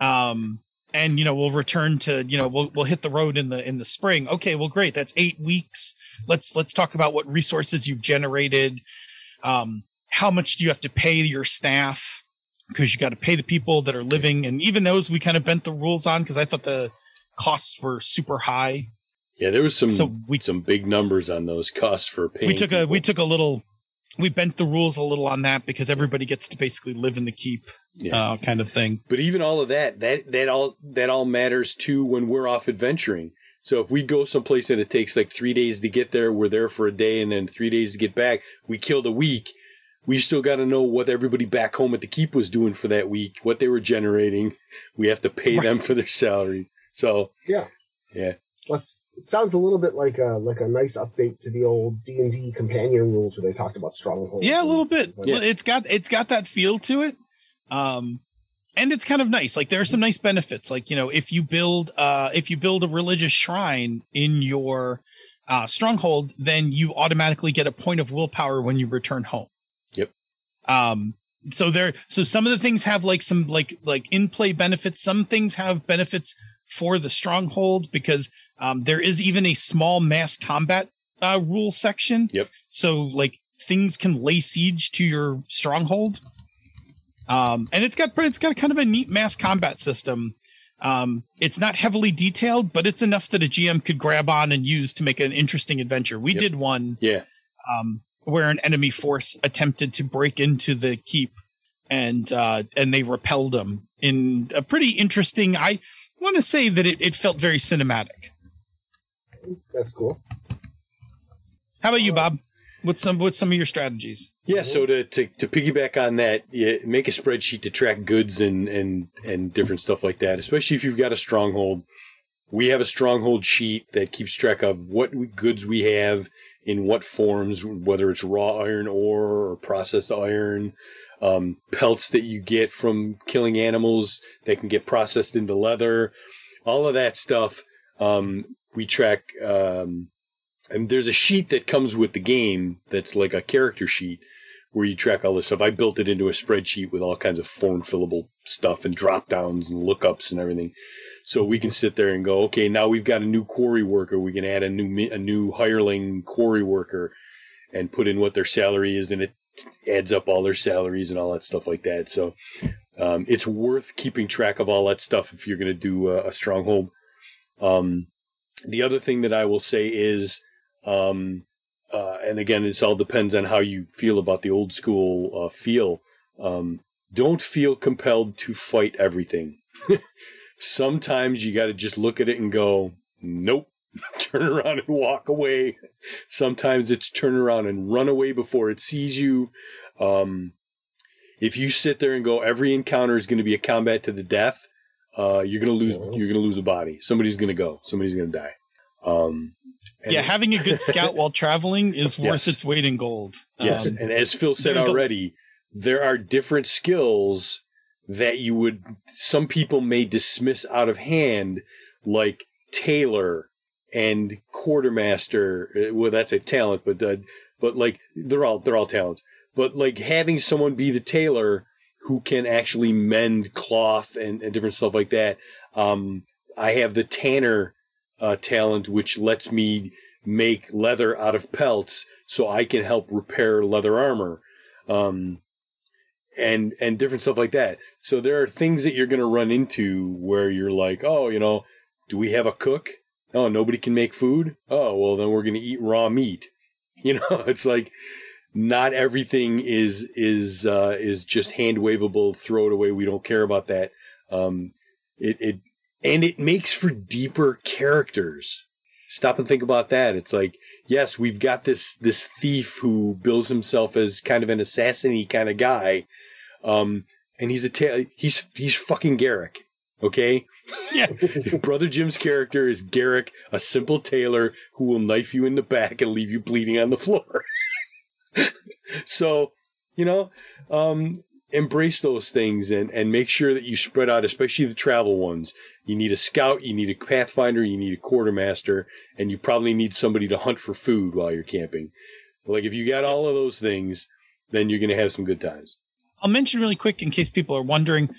And, we'll return to, we'll hit the road in the spring. Okay, well, great. That's 8 weeks. Let's talk about what resources you've generated. How much do you have to pay your staff? Because you got to pay the people that are living. And even those we kind of bent the rules on because I thought the costs were super high. Yeah, there was some big numbers on those costs for paying. We bent the rules a little on that because everybody gets to basically live in the keep. Kind of thing. But even all of that all matters too when we're off adventuring. So if we go someplace and it takes like 3 days to get there, we're there for a day and then 3 days to get back. We killed a week. We still got to know what everybody back home at the keep was doing for that week, what they were generating. We have to pay them for their salaries. So yeah. Well, it sounds a little bit like a nice update to the old D&D companion rules where they talked about strongholds. Yeah, a little bit. Yeah. It's got that feel to it. And it's kind of nice. Like there are some nice benefits. Like, if you build a religious shrine in your stronghold, then you automatically get a point of willpower when you return home. Yep. So some of the things have like some like in-play benefits. Some things have benefits for the stronghold because there is even a small mass combat rule section. Yep. So like things can lay siege to your stronghold. And it's got kind of a neat mass combat system. It's not heavily detailed, but it's enough that a GM could grab on and use to make an interesting adventure. We did one, where an enemy force attempted to break into the keep, and they repelled them in a pretty interesting. I want to say that it felt very cinematic. That's cool. How about you, Bob? What's some of your strategies? Yeah, so to piggyback on that, make a spreadsheet to track goods and different stuff like that, especially if you've got a stronghold. We have a stronghold sheet that keeps track of what goods we have in what forms, whether it's raw iron ore or processed iron, pelts that you get from killing animals that can get processed into leather, all of that stuff. We track... and there's a sheet that comes with the game that's like a character sheet where you track all this stuff. I built it into a spreadsheet with all kinds of form fillable stuff and drop downs and lookups and everything. So we can sit there and go, okay, now we've got a new quarry worker. We can add a new hireling quarry worker and put in what their salary is, and it adds up all their salaries and all that stuff like that. So it's worth keeping track of all that stuff if you're going to do a stronghold. The other thing that I will say is, and again, this all depends on how you feel about the old school feel. Don't feel compelled to fight everything. Sometimes you got to just look at it and go, nope, turn around and walk away. Sometimes it's turn around and run away before it sees you. If you sit there and go, every encounter is going to be a combat to the death, you're going to lose. You're going to lose a body. Somebody's going to go. Somebody's going to die. Having a good scout while traveling is worth its weight in gold. Yes, and as Phil said already, there are different skills that some people may dismiss out of hand, like Tailor and quartermaster. Well, that's a talent, but like they're all talents. But like having someone be the tailor who can actually mend cloth and different stuff like that. I have the tanner talent, which lets me make leather out of pelts, so I can help repair leather armor, and different stuff like that. So there are things that you're going to run into where you're like, oh, do we have a cook? Oh, nobody can make food? Oh, well, then we're going to eat raw meat. It's like not everything is just hand wavable, throw it away. We don't care about that. It makes for deeper characters. Stop and think about that. It's like, yes, we've got this thief who bills himself as kind of an assassin-y kind of guy. And he's fucking Garrick. Okay? Yeah. Brother Jim's character is Garrick, a simple tailor who will knife you in the back and leave you bleeding on the floor. So, embrace those things and make sure that you spread out, especially the travel ones. You need a scout, you need a pathfinder, you need a quartermaster, and you probably need somebody to hunt for food while you're camping. Like if you got all of those things, then you're going to have some good times. I'll mention really quick in case people are wondering,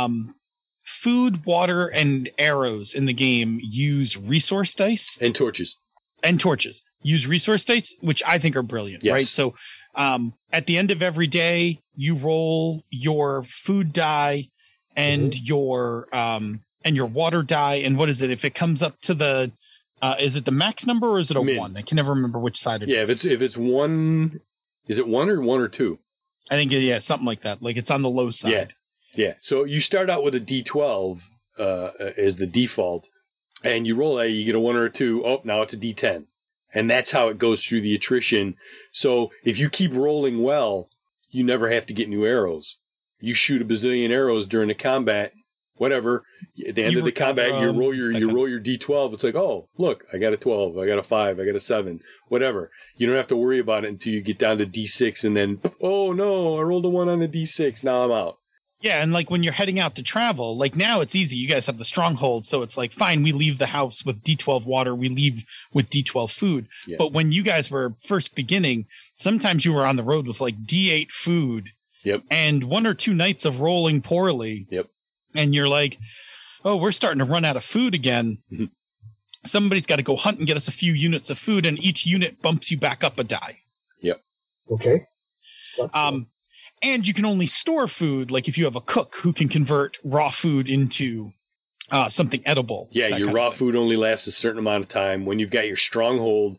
food, water, and arrows in the game use resource dice. And torches. Use resource dice, which I think are brilliant, yes. Right? So at the end of every day, you roll your food die and your water die. And what is it? If it comes up to the, is it the max number or is it a Min. 1? I can never remember which side it is. Yeah, if it's 1, is it 1 or 1 or 2? I think, yeah, something like that. Like it's on the low side. Yeah. So you start out with a D12 as the default, and you roll you get a 1 or a 2. Oh, now it's a D10. And that's how it goes through the attrition. So if you keep rolling well, you never have to get new arrows. You shoot a bazillion arrows during the combat, whatever. At the end of the combat, you roll your D12. It's like, oh, look, I got a 12, I got a 5, I got a 7, whatever. You don't have to worry about it until you get down to D6, and then, oh no, I rolled a 1 on a D6. Now I'm out. Yeah, and like when you're heading out to travel, like now it's easy. You guys have the stronghold, so it's like, fine, we leave the house with D12 water, we leave with D12 food. Yeah. But when you guys were first beginning, sometimes you were on the road with like D8 food. Yep. And 1 or 2 nights of rolling poorly. Yep. And you're like, oh, we're starting to run out of food again. Mm-hmm. Somebody's got to go hunt and get us a few units of food, and each unit bumps you back up a die. Yep. Okay. That's cool. And you can only store food, like if you have a cook who can convert raw food into something edible. Yeah, your raw food only lasts a certain amount of time. When you've got your stronghold,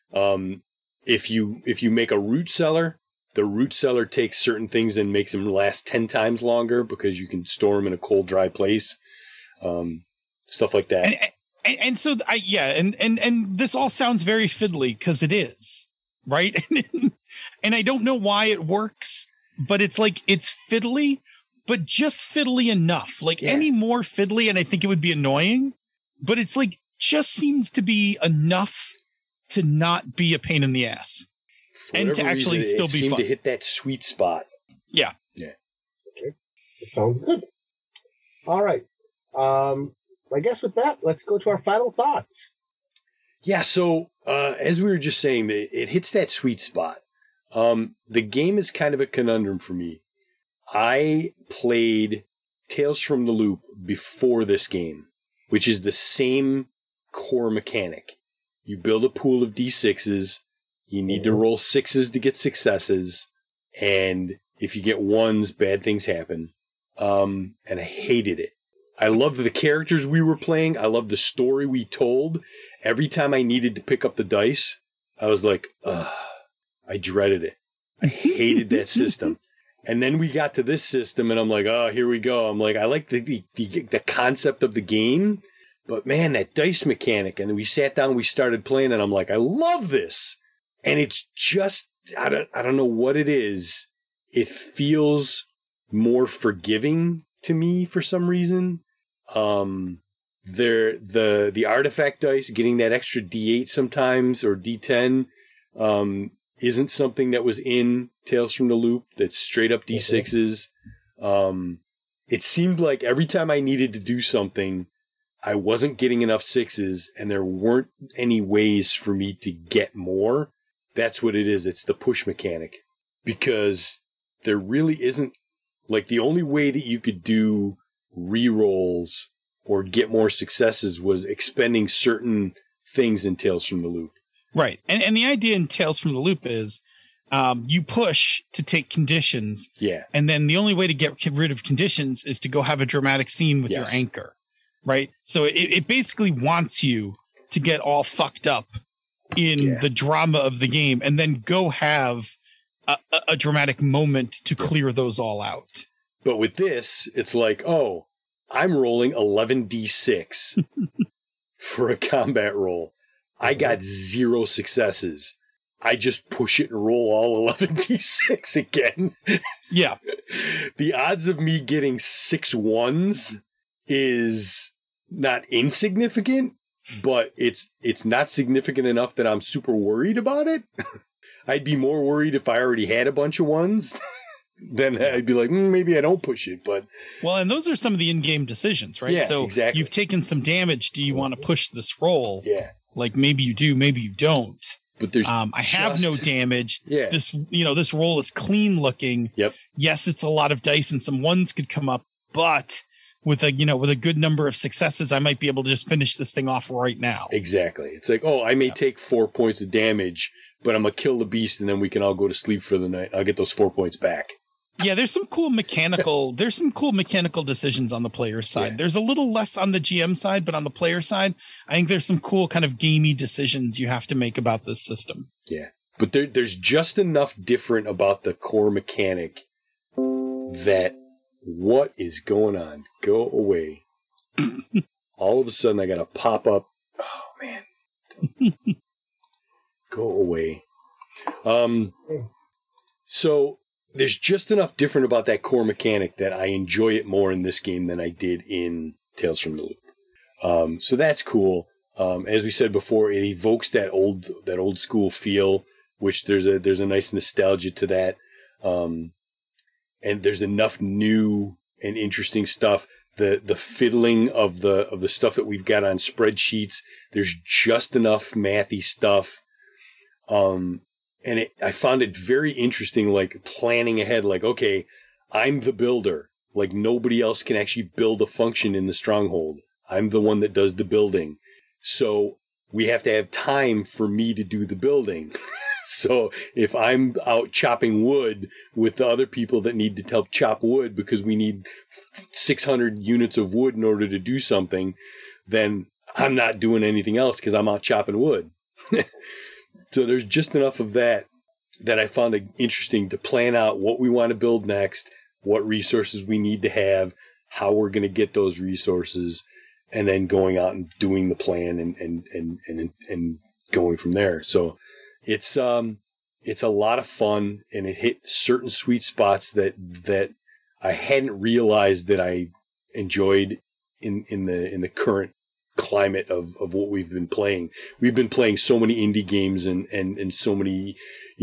if you make a root cellar, the root cellar takes certain things and makes them last 10 times longer because you can store them in a cold, dry place. Stuff like that. And so, and this all sounds very fiddly because it is, right? And I don't know why it works. But it's like, it's fiddly, but just fiddly enough. Like any more fiddly, and I think it would be annoying, but it's like, just seems to be enough to not be a pain in the ass. And to actually reason, still be fun. To hit that sweet spot. Yeah. Yeah. Okay. It sounds good. All right. I guess with that, let's go to our final thoughts. Yeah. So, as we were just saying, it hits that sweet spot. The game is kind of a conundrum for me. I played Tales from the Loop before this game, which is the same core mechanic. You build a pool of D6s, you need to roll 6s to get successes, and if you get 1s, bad things happen. And I hated it. I loved the characters we were playing. I loved the story we told. Every time I needed to pick up the dice, I was like, ugh. I dreaded it. I hated that system. And then we got to this system, and I'm like, oh, here we go. I'm like, I like the concept of the game, but man, that dice mechanic. And then we sat down, we started playing, and I'm like, I love this. And it's just, I don't know what it is. It feels more forgiving to me for some reason. The artifact dice, getting that extra D8 sometimes or D10, isn't something that was in Tales from the Loop. That's straight up D6s. It seemed like every time I needed to do something, I wasn't getting enough 6s and there weren't any ways for me to get more. That's what it is. It's the push mechanic, because there really isn't, like, the only way that you could do rerolls or get more successes was expending certain things in Tales from the Loop. Right. And the idea in Tales from the Loop is you push to take conditions. Yeah. And then the only way to get rid of conditions is to go have a dramatic scene with your anchor. Right. So it basically wants you to get all fucked up in the drama of the game and then go have a dramatic moment to clear those all out. But with this, it's like, oh, I'm rolling 11d6 for a combat roll. I got 0 successes. I just push it and roll all 11d6 again. Yeah. The odds of me getting 6 1s is not insignificant, but it's not significant enough that I'm super worried about it. I'd be more worried if I already had a bunch of 1s. Then I'd be like, maybe I don't push it. But well, and those are some of the in-game decisions, right? Yeah, so exactly. You've taken some damage. Do you want to push this roll? Yeah. Like maybe you do, maybe you don't. But there's I have no damage. Yeah. This roll is clean looking. Yep. Yes, it's a lot of dice and some 1s could come up, but with a good number of successes, I might be able to just finish this thing off right now. Exactly. It's like, oh, I may take 4 points of damage, but I'm gonna kill the beast and then we can all go to sleep for the night. I'll get those 4 points back. Yeah, there's some cool mechanical decisions on the player side. Yeah. There's a little less on the GM side, but on the player side, I think there's some cool kind of gamey decisions you have to make about this system. Yeah. But there's just enough different about the core mechanic that what is going on? Go away. All of a sudden I got to pop up. Oh, man. Go away. So there's just enough different about that core mechanic that I enjoy it more in this game than I did in Tales from the Loop. So that's cool. As we said before, it evokes that old school feel, which there's a nice nostalgia to that. And there's enough new and interesting stuff. The fiddling of the stuff that we've got on spreadsheets. There's just enough mathy stuff. And I found it very interesting, like planning ahead, like, okay, I'm the builder. Like nobody else can actually build a function in the stronghold. I'm the one that does the building. So we have to have time for me to do the building. So if I'm out chopping wood with the other people that need to help chop wood because we need 600 units of wood in order to do something, then I'm not doing anything else because I'm out chopping wood. So there's just enough of that I found it interesting to plan out what we want to build next, what resources we need to have, how we're going to get those resources, and then going out and doing the plan and going from there. So it's a lot of fun, and it hit certain sweet spots that I hadn't realized that I enjoyed in the current climate of what we've been playing. We've been playing so many indie games and so many,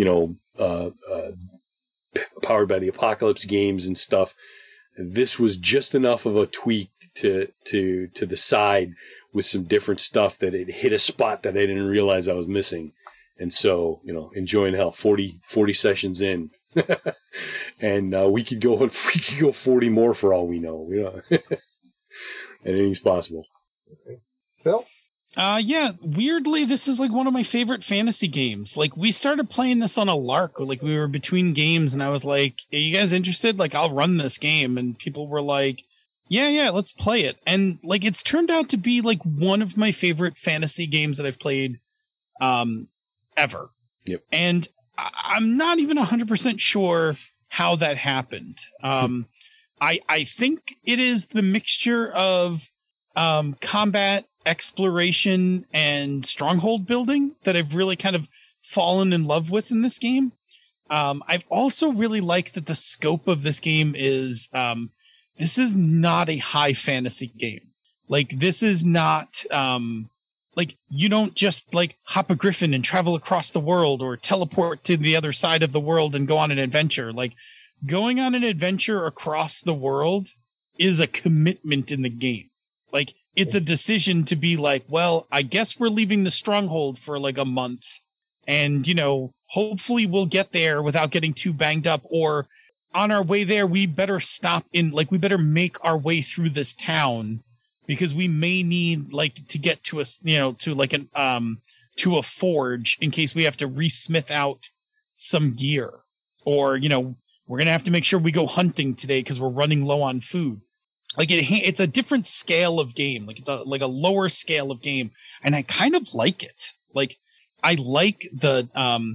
Powered by the Apocalypse games and stuff. This was just enough of a tweak to the side with some different stuff that it hit a spot that I didn't realize I was missing. And so, enjoying hell, 40 sessions in. And we could go 40 more for all we know. Anything's possible. Okay. Phil? Yeah, weirdly, this is like one of my favorite fantasy games. Like, we started playing this on a lark, like we were between games, and I was like, are you guys interested? Like, I'll run this game. And people were like, yeah, let's play it. And like, it's turned out to be like one of my favorite fantasy games that I've played ever. Yep. And I'm not even 100% sure how that happened. I think it is the mixture of combat, exploration, and stronghold building that I've really kind of fallen in love with in this game. I've also really liked that the scope of this game is this is not a high fantasy game. Like, this is not like, you don't just like hop a griffin and travel across the world or teleport to the other side of the world and go on an adventure. Like, going on an adventure across the world is a commitment in the game. Like, it's a decision to be like, well, I guess we're leaving the stronghold for like a month. And, you know, hopefully we'll get there without getting too banged up. Or on our way there, we better stop in, like, we better make our way through this town because we may need, like, to get to a, you know, to like an, to a forge in case we have to resmith out some gear. Or, you know, we're going to have to make sure we go hunting today because we're running low on food. Like, it's a different scale of game. Like, it's like a lower scale of game. And I kind of like it. Like, I like the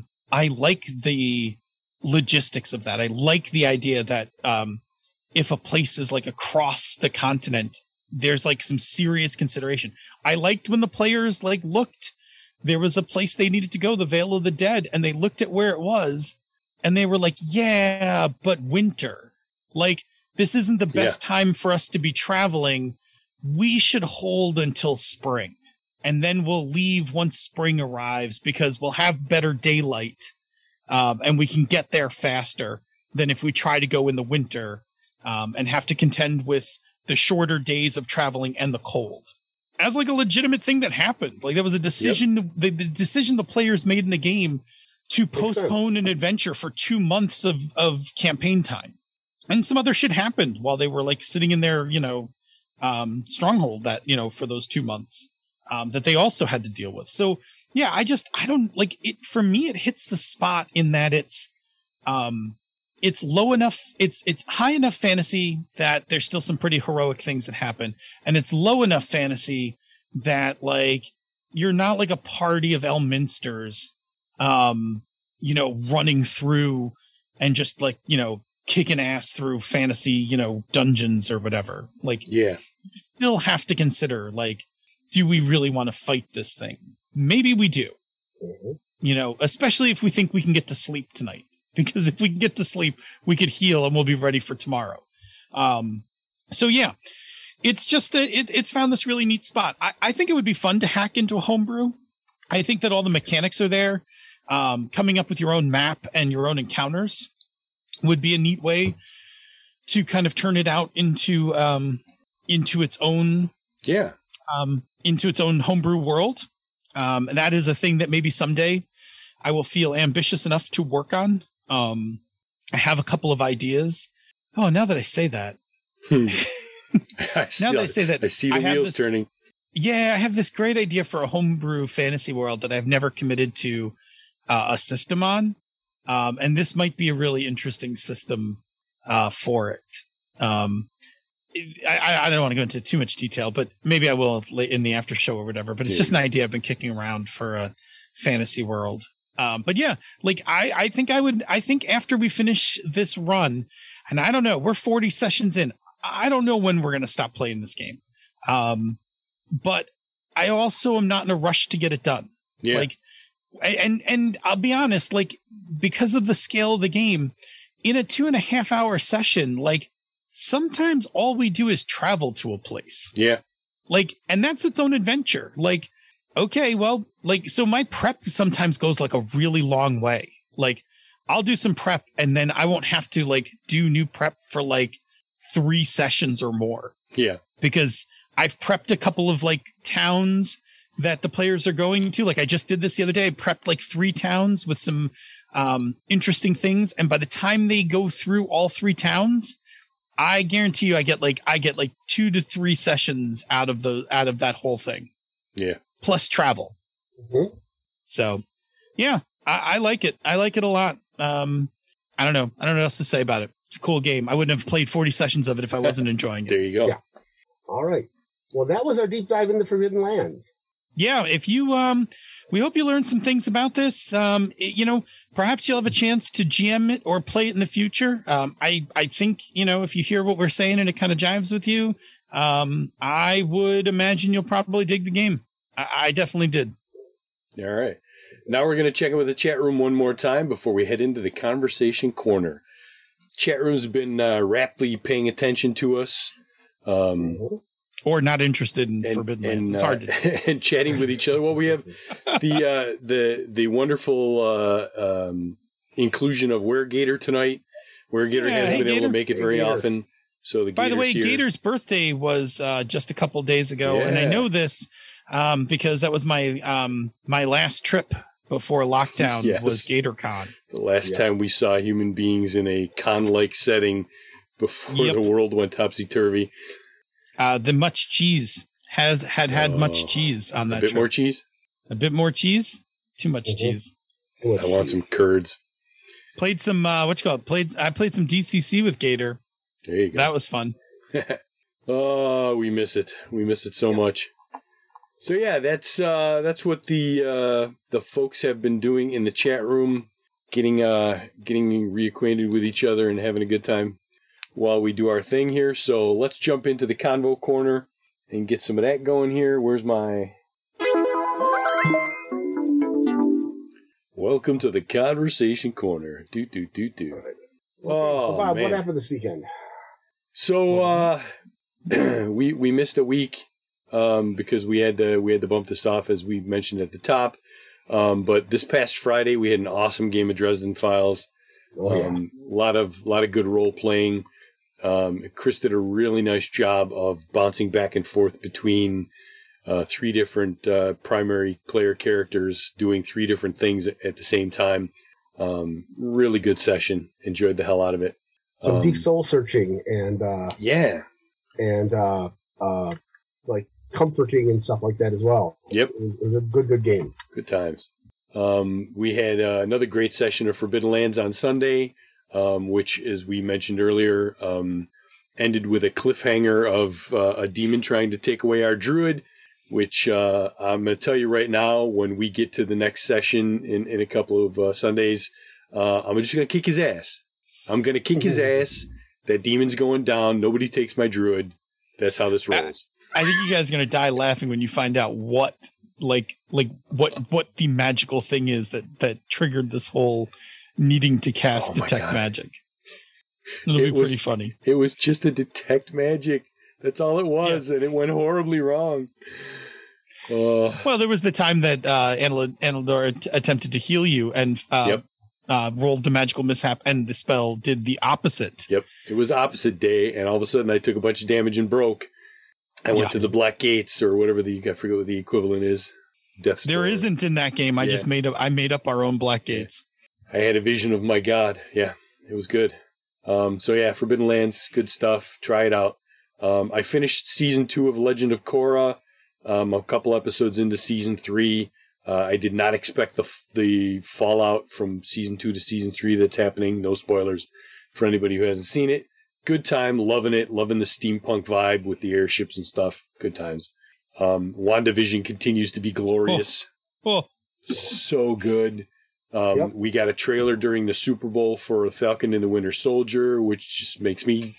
logistics of that. I like the idea that if a place is like across the continent, there's like some serious consideration. I liked when the players like looked, there was a place they needed to go, the Vale of the Dead, and they looked at where it was and they were like, yeah, but winter. Like, this isn't the best time for us to be traveling. We should hold until spring. And then we'll leave once spring arrives because we'll have better daylight. And we can get there faster than if we try to go in the winter and have to contend with the shorter days of traveling and the cold. As like a legitimate thing that happened. Like, that was a decision, the decision the players made in the game to postpone an adventure for 2 months of campaign time. And some other shit happened while they were like sitting in their, you know, stronghold that, you know, for those 2 months. That they also had to deal with. So yeah, I don't like it. For me, it hits the spot in that it's low enough. It's high enough fantasy that there's still some pretty heroic things that happen. And it's low enough fantasy that like, you're not like a party of Elminsters, you know, running through and just like, you know, kicking ass through fantasy, you know, dungeons or whatever. Like, yeah, you still have to consider like, do we really want to fight this thing? Maybe we do. Mm-hmm. You know, especially if we think we can get to sleep tonight. Because if we can get to sleep, we could heal and we'll be ready for tomorrow. So yeah, it's just it's found this really neat spot. I think it would be fun to hack into a homebrew. I think that all the mechanics are there. Coming up with your own map and your own encounters would be a neat way to kind of turn it out into its own into its own homebrew world. And that is a thing that maybe someday I will feel ambitious enough to work on. I have a couple of ideas. Oh, now that I say that. I see the wheels turning. Yeah, I have this great idea for a homebrew fantasy world that I've never committed to a system on. And this might be a really interesting system for it. I don't want to go into too much detail, but maybe I will in the after show or whatever. But it's just an idea I've been kicking around for a fantasy world. But yeah, like I think after we finish this run, and I don't know, we're 40 sessions in. I don't know when we're going to stop playing this game. But I also am not in a rush to get it done. Yeah. Like, and I'll be honest, like, because of the scale of the game, in a 2.5 hour session, like, sometimes all we do is travel to a place. Yeah. Like, and that's its own adventure. Like, okay, well, like, so my prep sometimes goes like a really long way. Like, I'll do some prep and then I won't have to like do new prep for like 3 sessions or more. Yeah. Because I've prepped a couple of like towns that the players are going to. Like, I just did this the other day. I prepped like 3 towns with some interesting things. And by the time they go through all 3 towns, I guarantee you I get like 2 to 3 sessions out of that whole thing. Yeah. Plus travel. Mm-hmm. So yeah, I like it. I like it a lot. I don't know what else to say about it. It's a cool game. I wouldn't have played 40 sessions of it if I wasn't enjoying it. There you go. Yeah. All right. Well, that was our deep dive into Forbidden Lands. Yeah, if you we hope you learned some things about this. You know, perhaps you'll have a chance to GM it or play it in the future. I think, you know, if you hear what we're saying and it kind of jives with you, I would imagine you'll probably dig the game. I definitely did. All right. Now we're going to check in with the chat room one more time before we head into the conversation corner. Chat room's been rapidly paying attention to us. Or not interested in Forbidden Lands. It's hard to and chatting with each other. Well, we have the wonderful inclusion of Weregator tonight. Weregator hasn't been able to make it very often. So by the way, here. Gator's birthday was just a couple days ago, and I know this because that was my my last trip before lockdown was GatorCon. The last time we saw human beings in a con-like setting before the world went topsy-turvy. The much cheese had much cheese on that trip. A bit more cheese? A bit more cheese? Too much cheese. I want some curds. Played some, I played some DCC with Gator. There you go. That was fun. Oh, we miss it. We miss it so much. So yeah, that's what the folks have been doing in the chat room, getting reacquainted with each other and having a good time while we do our thing here. So let's jump into the Convo Corner and get some of that going here. Where's my... Welcome to the Conversation Corner. Do. Oh, so Bob, man. What happened this weekend? So we missed a week because we had to bump this off, as we mentioned at the top. But this past Friday we had an awesome game of Dresden Files. A lot of good role playing. Chris did a really nice job of bouncing back and forth between 3 different primary player characters doing 3 different things at the same time. Really good session. Enjoyed the hell out of it. Some deep soul searching and like comforting and stuff like that as well. Yep, it was a good game. Good times. We had another great session of Forbidden Lands on Sunday, which, as we mentioned earlier, ended with a cliffhanger of a demon trying to take away our druid. Which I'm going to tell you right now, when we get to the next session in a couple of Sundays, I'm just going to kick his ass. I'm going to kick his ass. That demon's going down. Nobody takes my druid. That's how this rolls. I think you guys are going to die laughing when you find out what the magical thing is that triggered this whole needing to cast detect magic. It'll be pretty funny. It was just a detect magic. That's all it was, and it went horribly wrong. Well, there was the time that Anildor attempted to heal you and rolled the magical mishap, and the spell did the opposite. Yep, it was opposite day, and all of a sudden I took a bunch of damage and broke. I went to the Black Gates, or whatever I forget what the equivalent is. Death. There isn't in that game. I just made up our own Black Gates. I had a vision of my god. Yeah, it was good. Forbidden Lands, good stuff. Try it out. I finished season 2 of Legend of Korra. A couple episodes into season 3. I did not expect the fallout from season 2 to season 3 that's happening. No spoilers for anybody who hasn't seen it. Good time, loving it, loving the steampunk vibe with the airships and stuff. Good times. WandaVision continues to be glorious. So good. We got a trailer during the Super Bowl for Falcon and the Winter Soldier, which just makes me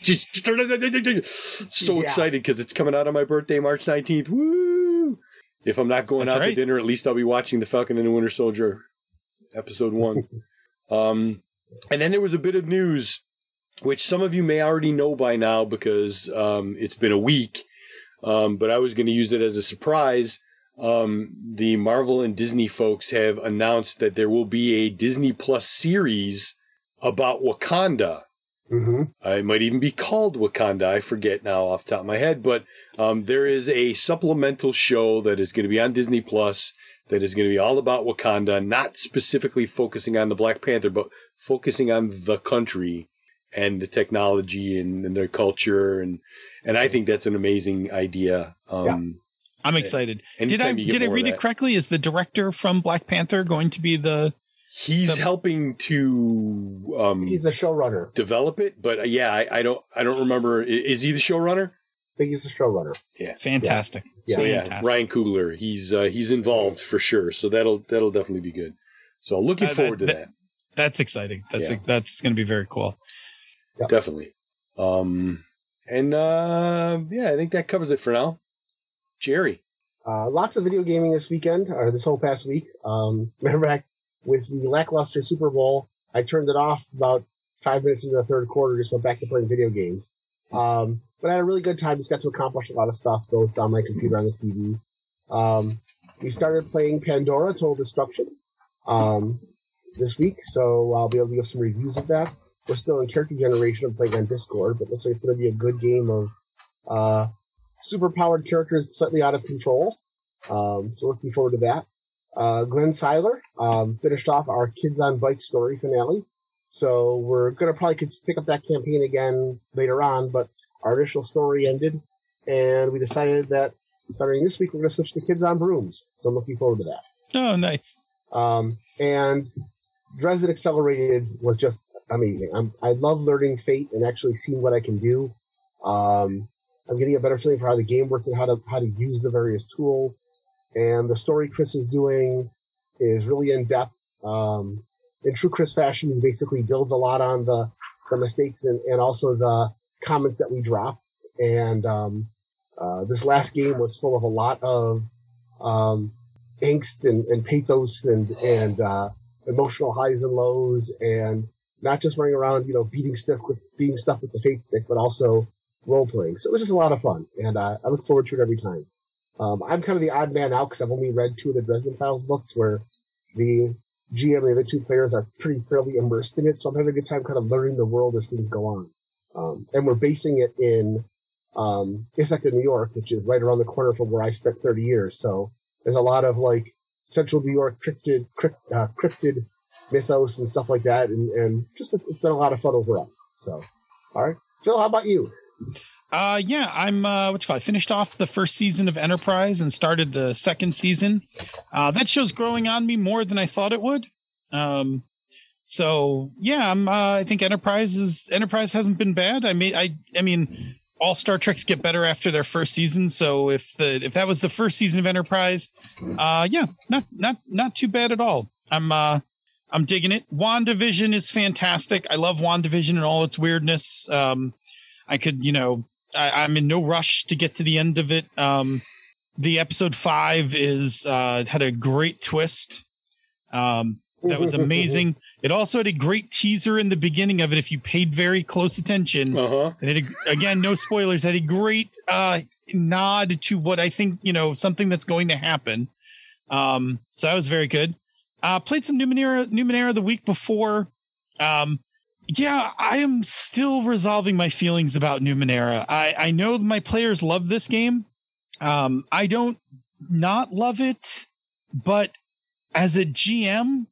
so excited because it's coming out on my birthday, March 19th. Woo! If I'm not going to dinner, at least I'll be watching the Falcon and the Winter Soldier episode 1. And then there was a bit of news, which some of you may already know by now because it's been a week, but I was going to use it as a surprise. The Marvel and Disney folks have announced that there will be a Disney Plus series about Wakanda. Mm-hmm. It might even be called Wakanda. I forget now off the top of my head, but there is a supplemental show that is going to be on Disney Plus that is going to be all about Wakanda, not specifically focusing on the Black Panther, but focusing on the country and the technology and their culture. And I think that's an amazing idea. I'm excited. Did I read it correctly? Is the director from Black Panther going to be He's helping to. He's the showrunner. Develop it, but I don't remember. Is he the showrunner? I think he's the showrunner. Yeah, fantastic. Yeah. Fantastic. Ryan Coogler. He's involved for sure. So that'll definitely be good. So looking forward to that. That's exciting. That's going to be very cool. Yeah. Definitely. I think that covers it for now. Jerry. Lots of video gaming this weekend, or this whole past week. Matter of fact, with the lackluster Super Bowl, I turned it off about 5 minutes into the third quarter, just went back to playing video games. But I had a really good time. Just got to accomplish a lot of stuff, both on my computer and the TV. We started playing Pandora Total Destruction this week, so I'll be able to give some reviews of that. we're still in character generation of playing on Discord, but it looks like it's going to be a good game of super-powered characters slightly out of control. So looking forward to that. Glenn Seiler finished off our Kids on Bikes story finale. So we're going to probably pick up that campaign again later on, but our initial story ended, and we decided that starting this week, we're going to switch to Kids on Brooms. So I'm looking forward to that. Oh, nice. And Dresden Accelerated was just amazing. I love learning Fate and actually seeing what I can do. I'm getting a better feeling for how the game works and how to use the various tools. And the story Chris is doing is really in depth. In true Chris fashion, he basically builds a lot on the mistakes and also the comments that we drop. And this last game was full of a lot of angst and pathos and emotional highs and lows, and not just running around, beating stuff with the Fate stick, but also role playing. So it was just a lot of fun, and I look forward to it every time. I'm kind of the odd man out because I've only read 2 of the Dresden Files books where the GM and the 2 players are fairly immersed in it. So I'm having a good time kind of learning the world as things go on. And we're basing it in Ithaca, New York, which is right around the corner from where I spent 30 years. So there's a lot of like Central New York cryptid mythos and stuff like that. And just it's been a lot of fun overall. So, all right. Phil, how about you? Yeah, I'm I finished off the first season of Enterprise and started the second season. That show's growing on me more than I thought it would. So yeah, I think Enterprise hasn't been bad. I mean, all Star Treks get better after their first season. So if that was the first season of Enterprise, yeah, not too bad at all. I'm digging it. WandaVision is fantastic. I love WandaVision and all its weirdness. I could, I'm in no rush to get to the end of it. The episode 5 is had a great twist. That was amazing. It also had a great teaser in the beginning of it if you paid very close attention. And it, again, no spoilers, had a great nod to what I think, something that's going to happen. So that was very good. Played some Numenera the week before. Yeah, I am still resolving my feelings about Numenera. I know my players love this game. I don't not love it, but as a GM,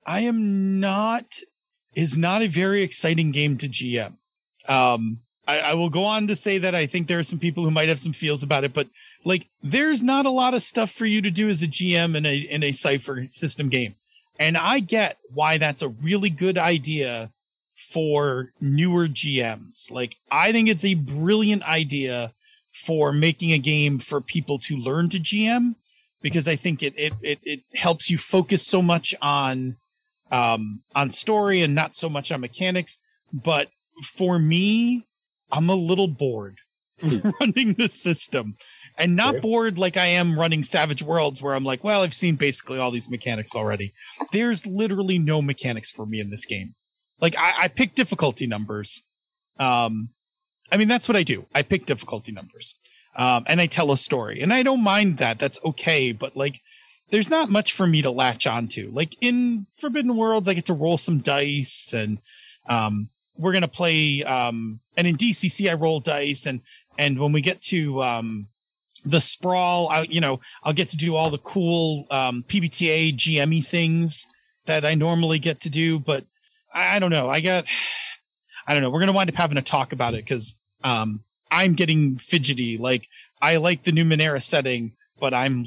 is not a very exciting game to GM. I will go on to say that I think there are some people who might have some feels about it, but like there's not a lot of stuff for you to do as a GM in a Cypher system game. And I get why that's a really good idea for newer GMs. Like, I think it's a brilliant idea for making a game for people to learn to GM, because I think it helps you focus so much on story and not so much on mechanics. But for me, I'm a little bored running the system, and not bored like I am running Savage Worlds, where I'm like, well, I've seen basically all these mechanics already. There's literally no mechanics for me in this game. Like, I pick difficulty numbers. I mean, that's what I do. I pick difficulty numbers. And I tell a story. And I don't mind that. That's okay. But, like, there's not much for me to latch onto. Like, in Forbidden Worlds, I get to roll some dice. And we're going to play... and in DCC, I roll dice. And when we get to the Sprawl, I'll get to do all the cool PBTA, GME things that I normally get to do. But I don't know. I don't know. We're going to wind up having a talk about it because I'm getting fidgety. Like, I like the Numenera setting, but I'm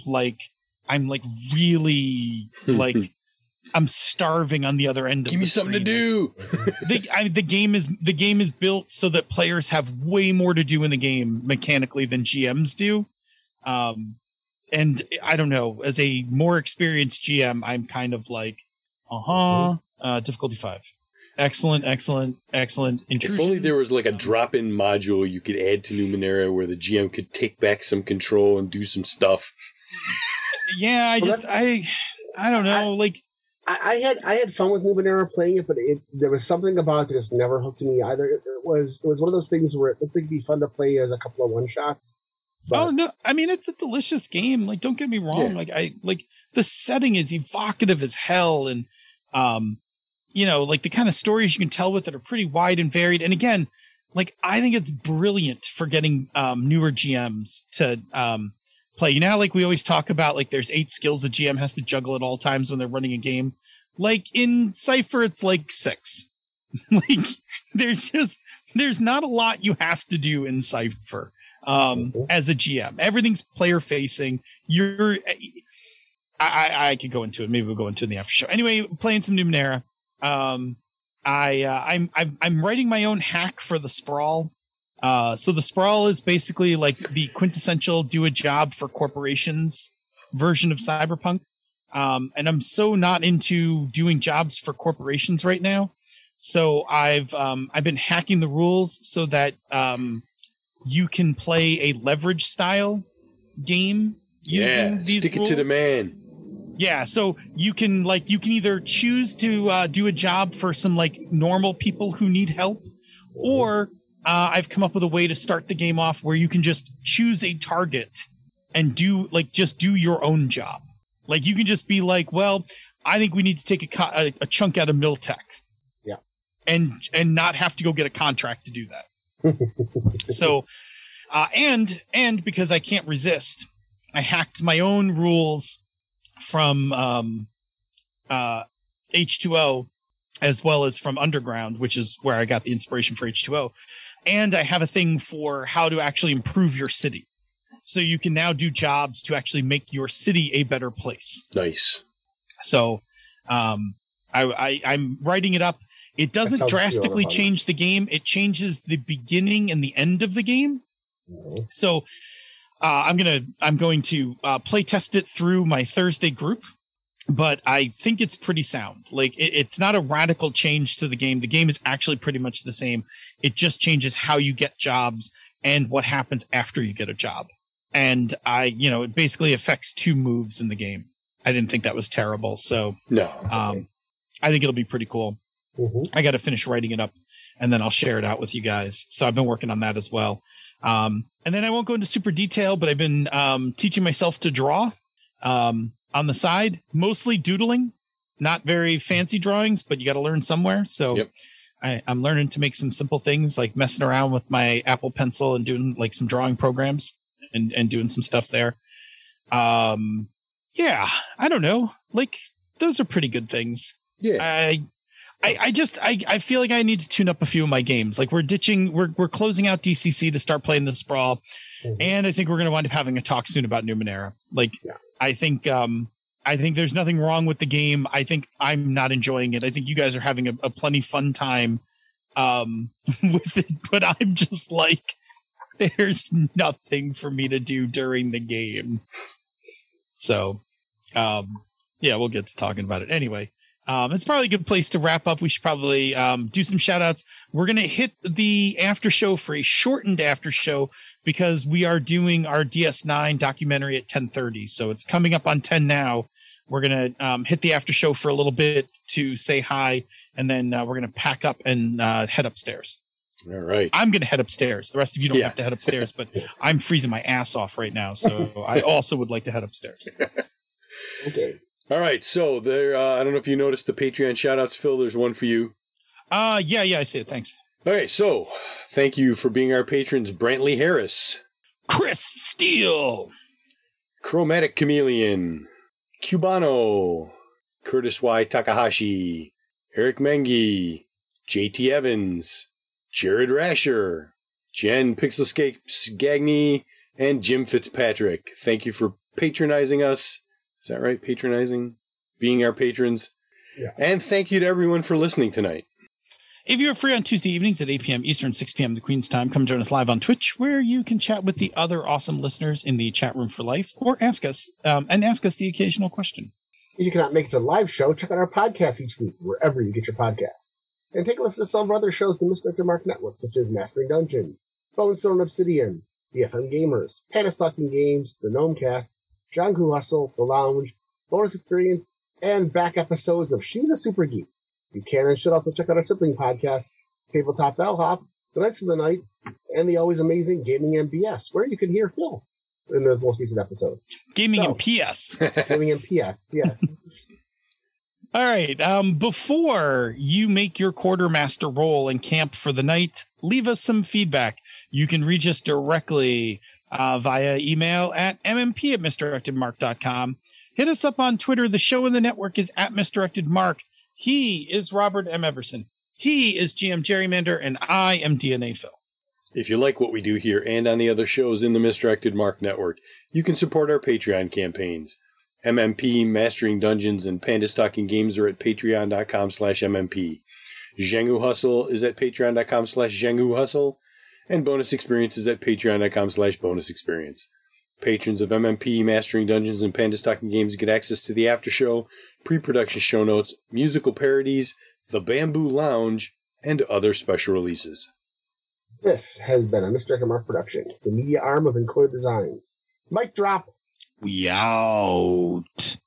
really like I'm starving on the other end of Give me something to do. The game is built so that players have way more to do in the game mechanically than GMs do. And I don't know, as a more experienced GM, I'm kind of like, difficulty 5. Excellent. Intrusion. If only there was like a drop-in module you could add to Numenera where the GM could take back some control and do some stuff. Yeah, I don't know. I had fun with Numenera playing it, but there was something about it that just never hooked me either. It was one of those things where it looked like it'd be fun to play as a couple of one-shots. Oh no! I mean, it's a delicious game. Like, don't get me wrong. Yeah. The setting is evocative as hell, and like the kind of stories you can tell with it are pretty wide and varied. And again, like I think it's brilliant for getting newer GMs to play. Like we always talk about, like there's 8 skills a GM has to juggle at all times when they're running a game. Like in Cypher, it's like 6. Like there's not a lot you have to do in Cypher as a GM. Everything's player facing. I could go into it. Maybe we'll go into it in the after show. Anyway, playing some Numenera. I'm writing my own hack for the Sprawl. So the Sprawl is basically like the quintessential do a job for corporations version of Cyberpunk. And I'm so not into doing jobs for corporations right now. So I've been hacking the rules so that you can play a leverage style game using these stick rules. It to the man. Yeah, so you can either choose to do a job for some like normal people who need help, or I've come up with a way to start the game off where you can just choose a target and do your own job. Like you can just be like, well, I think we need to take a chunk out of Miltech. Yeah. And not have to go get a contract to do that. So, and because I can't resist, I hacked my own rules from H2O as well as from Underground, which is where I got the inspiration for H2O. And I have a thing for how to actually improve your city. So you can now do jobs to actually make your city a better place. Nice. So I'm writing it up. It doesn't drastically change the game. It changes the beginning and the end of the game. Mm-hmm. So I'm going to play test it through my Thursday group, but I think it's pretty sound. Like it's not a radical change to the game. The game is actually pretty much the same. It just changes how you get jobs and what happens after you get a job. And it basically affects 2 moves in the game. I didn't think that was terrible. So no, I think it'll be pretty cool. Mm-hmm. I got to finish writing it up and then I'll share it out with you guys. So I've been working on that as well. And then I won't go into super detail, but I've been teaching myself to draw on the side, mostly doodling, not very fancy drawings, but you got to learn somewhere. So yep. I'm learning to make some simple things like messing around with my Apple Pencil and doing like some drawing programs and doing some stuff there. Yeah, I don't know. Like those are pretty good things. Yeah. I feel like I need to tune up a few of my games. Like we're closing out DCC to start playing the Sprawl. Mm-hmm. And I think we're going to wind up having a talk soon about Numenera. Like, yeah. I think there's nothing wrong with the game. I think I'm not enjoying it. I think you guys are having a plenty fun time with it, but I'm just like, there's nothing for me to do during the game. So, yeah, we'll get to talking about it anyway. It's probably a good place to wrap up. We should probably do some shout outs. We're going to hit the after show for a shortened after show because we are doing our DS9 documentary at 10:30. So it's coming up on 10 now. We're going to hit the after show for a little bit to say hi. And then we're going to pack up and head upstairs. All right. I'm going to head upstairs. The rest of you don't have to head upstairs, but I'm freezing my ass off right now. So I also would like to head upstairs. Okay. All right, so there. I don't know if you noticed the Patreon shout-outs, Phil. There's one for you. Yeah, I see it. Thanks. Okay, so thank you for being our patrons, Brantley Harris, Chris Steele, Chromatic Chameleon, Cubano, Curtis Y. Takahashi, Eric Mengi, JT Evans, Jared Rasher, Jen Pixelscapes Gagney, and Jim Fitzpatrick. Thank you for patronizing us. Is that right? Patronizing? Being our patrons? Yeah. And thank you to everyone for listening tonight. If you're free on Tuesday evenings at 8 p.m. Eastern, 6 p.m. the Queen's Time, come join us live on Twitch, where you can chat with the other awesome listeners in the chat room for life, or ask us the occasional question. If you cannot make it to the live show, check out our podcast each week, wherever you get your podcast. And take a listen to some of our other shows in the Misdirected Mark Network, such as Mastering Dungeons, Bone Stone Obsidian, the FM Gamers, Panis Talking Games, the Gnome Cat, John Who Hustle, The Lounge, Bonus Experience, and back episodes of She's a Super Geek. You can and should also check out our sibling podcast, Tabletop Bellhop, The Knights of the Night, and the always amazing Gaming MBS, where you can hear Phil in the most recent episode. Gaming MPS. Gaming MPS, yes. All right. Before you make your quartermaster roll and camp for the night, leave us some feedback. You can reach us directly via email at mmp@misdirectedmark.com. Hit us up on Twitter. The show and the network is at misdirectedmark. He is Robert M. Everson. He is GM Gerrymander, and I am DNA Phil. If you like what we do here and on the other shows in the Misdirected Mark Network, you can support our Patreon campaigns. MMP, Mastering Dungeons, and Pandas Talking Games are at patreon.com/MMP. Zhengu Hustle is at patreon.com/Zhengu Hustle, and Bonus Experience is at patreon.com/Bonus Experience. Patrons of MMP, Mastering Dungeons, and Pandas Talking Games get access to the after show, pre-production show notes, musical parodies, the Bamboo Lounge, and other special releases. This has been a Misdirected Mark production, the media arm of Encode Designs. Mic drop. We out.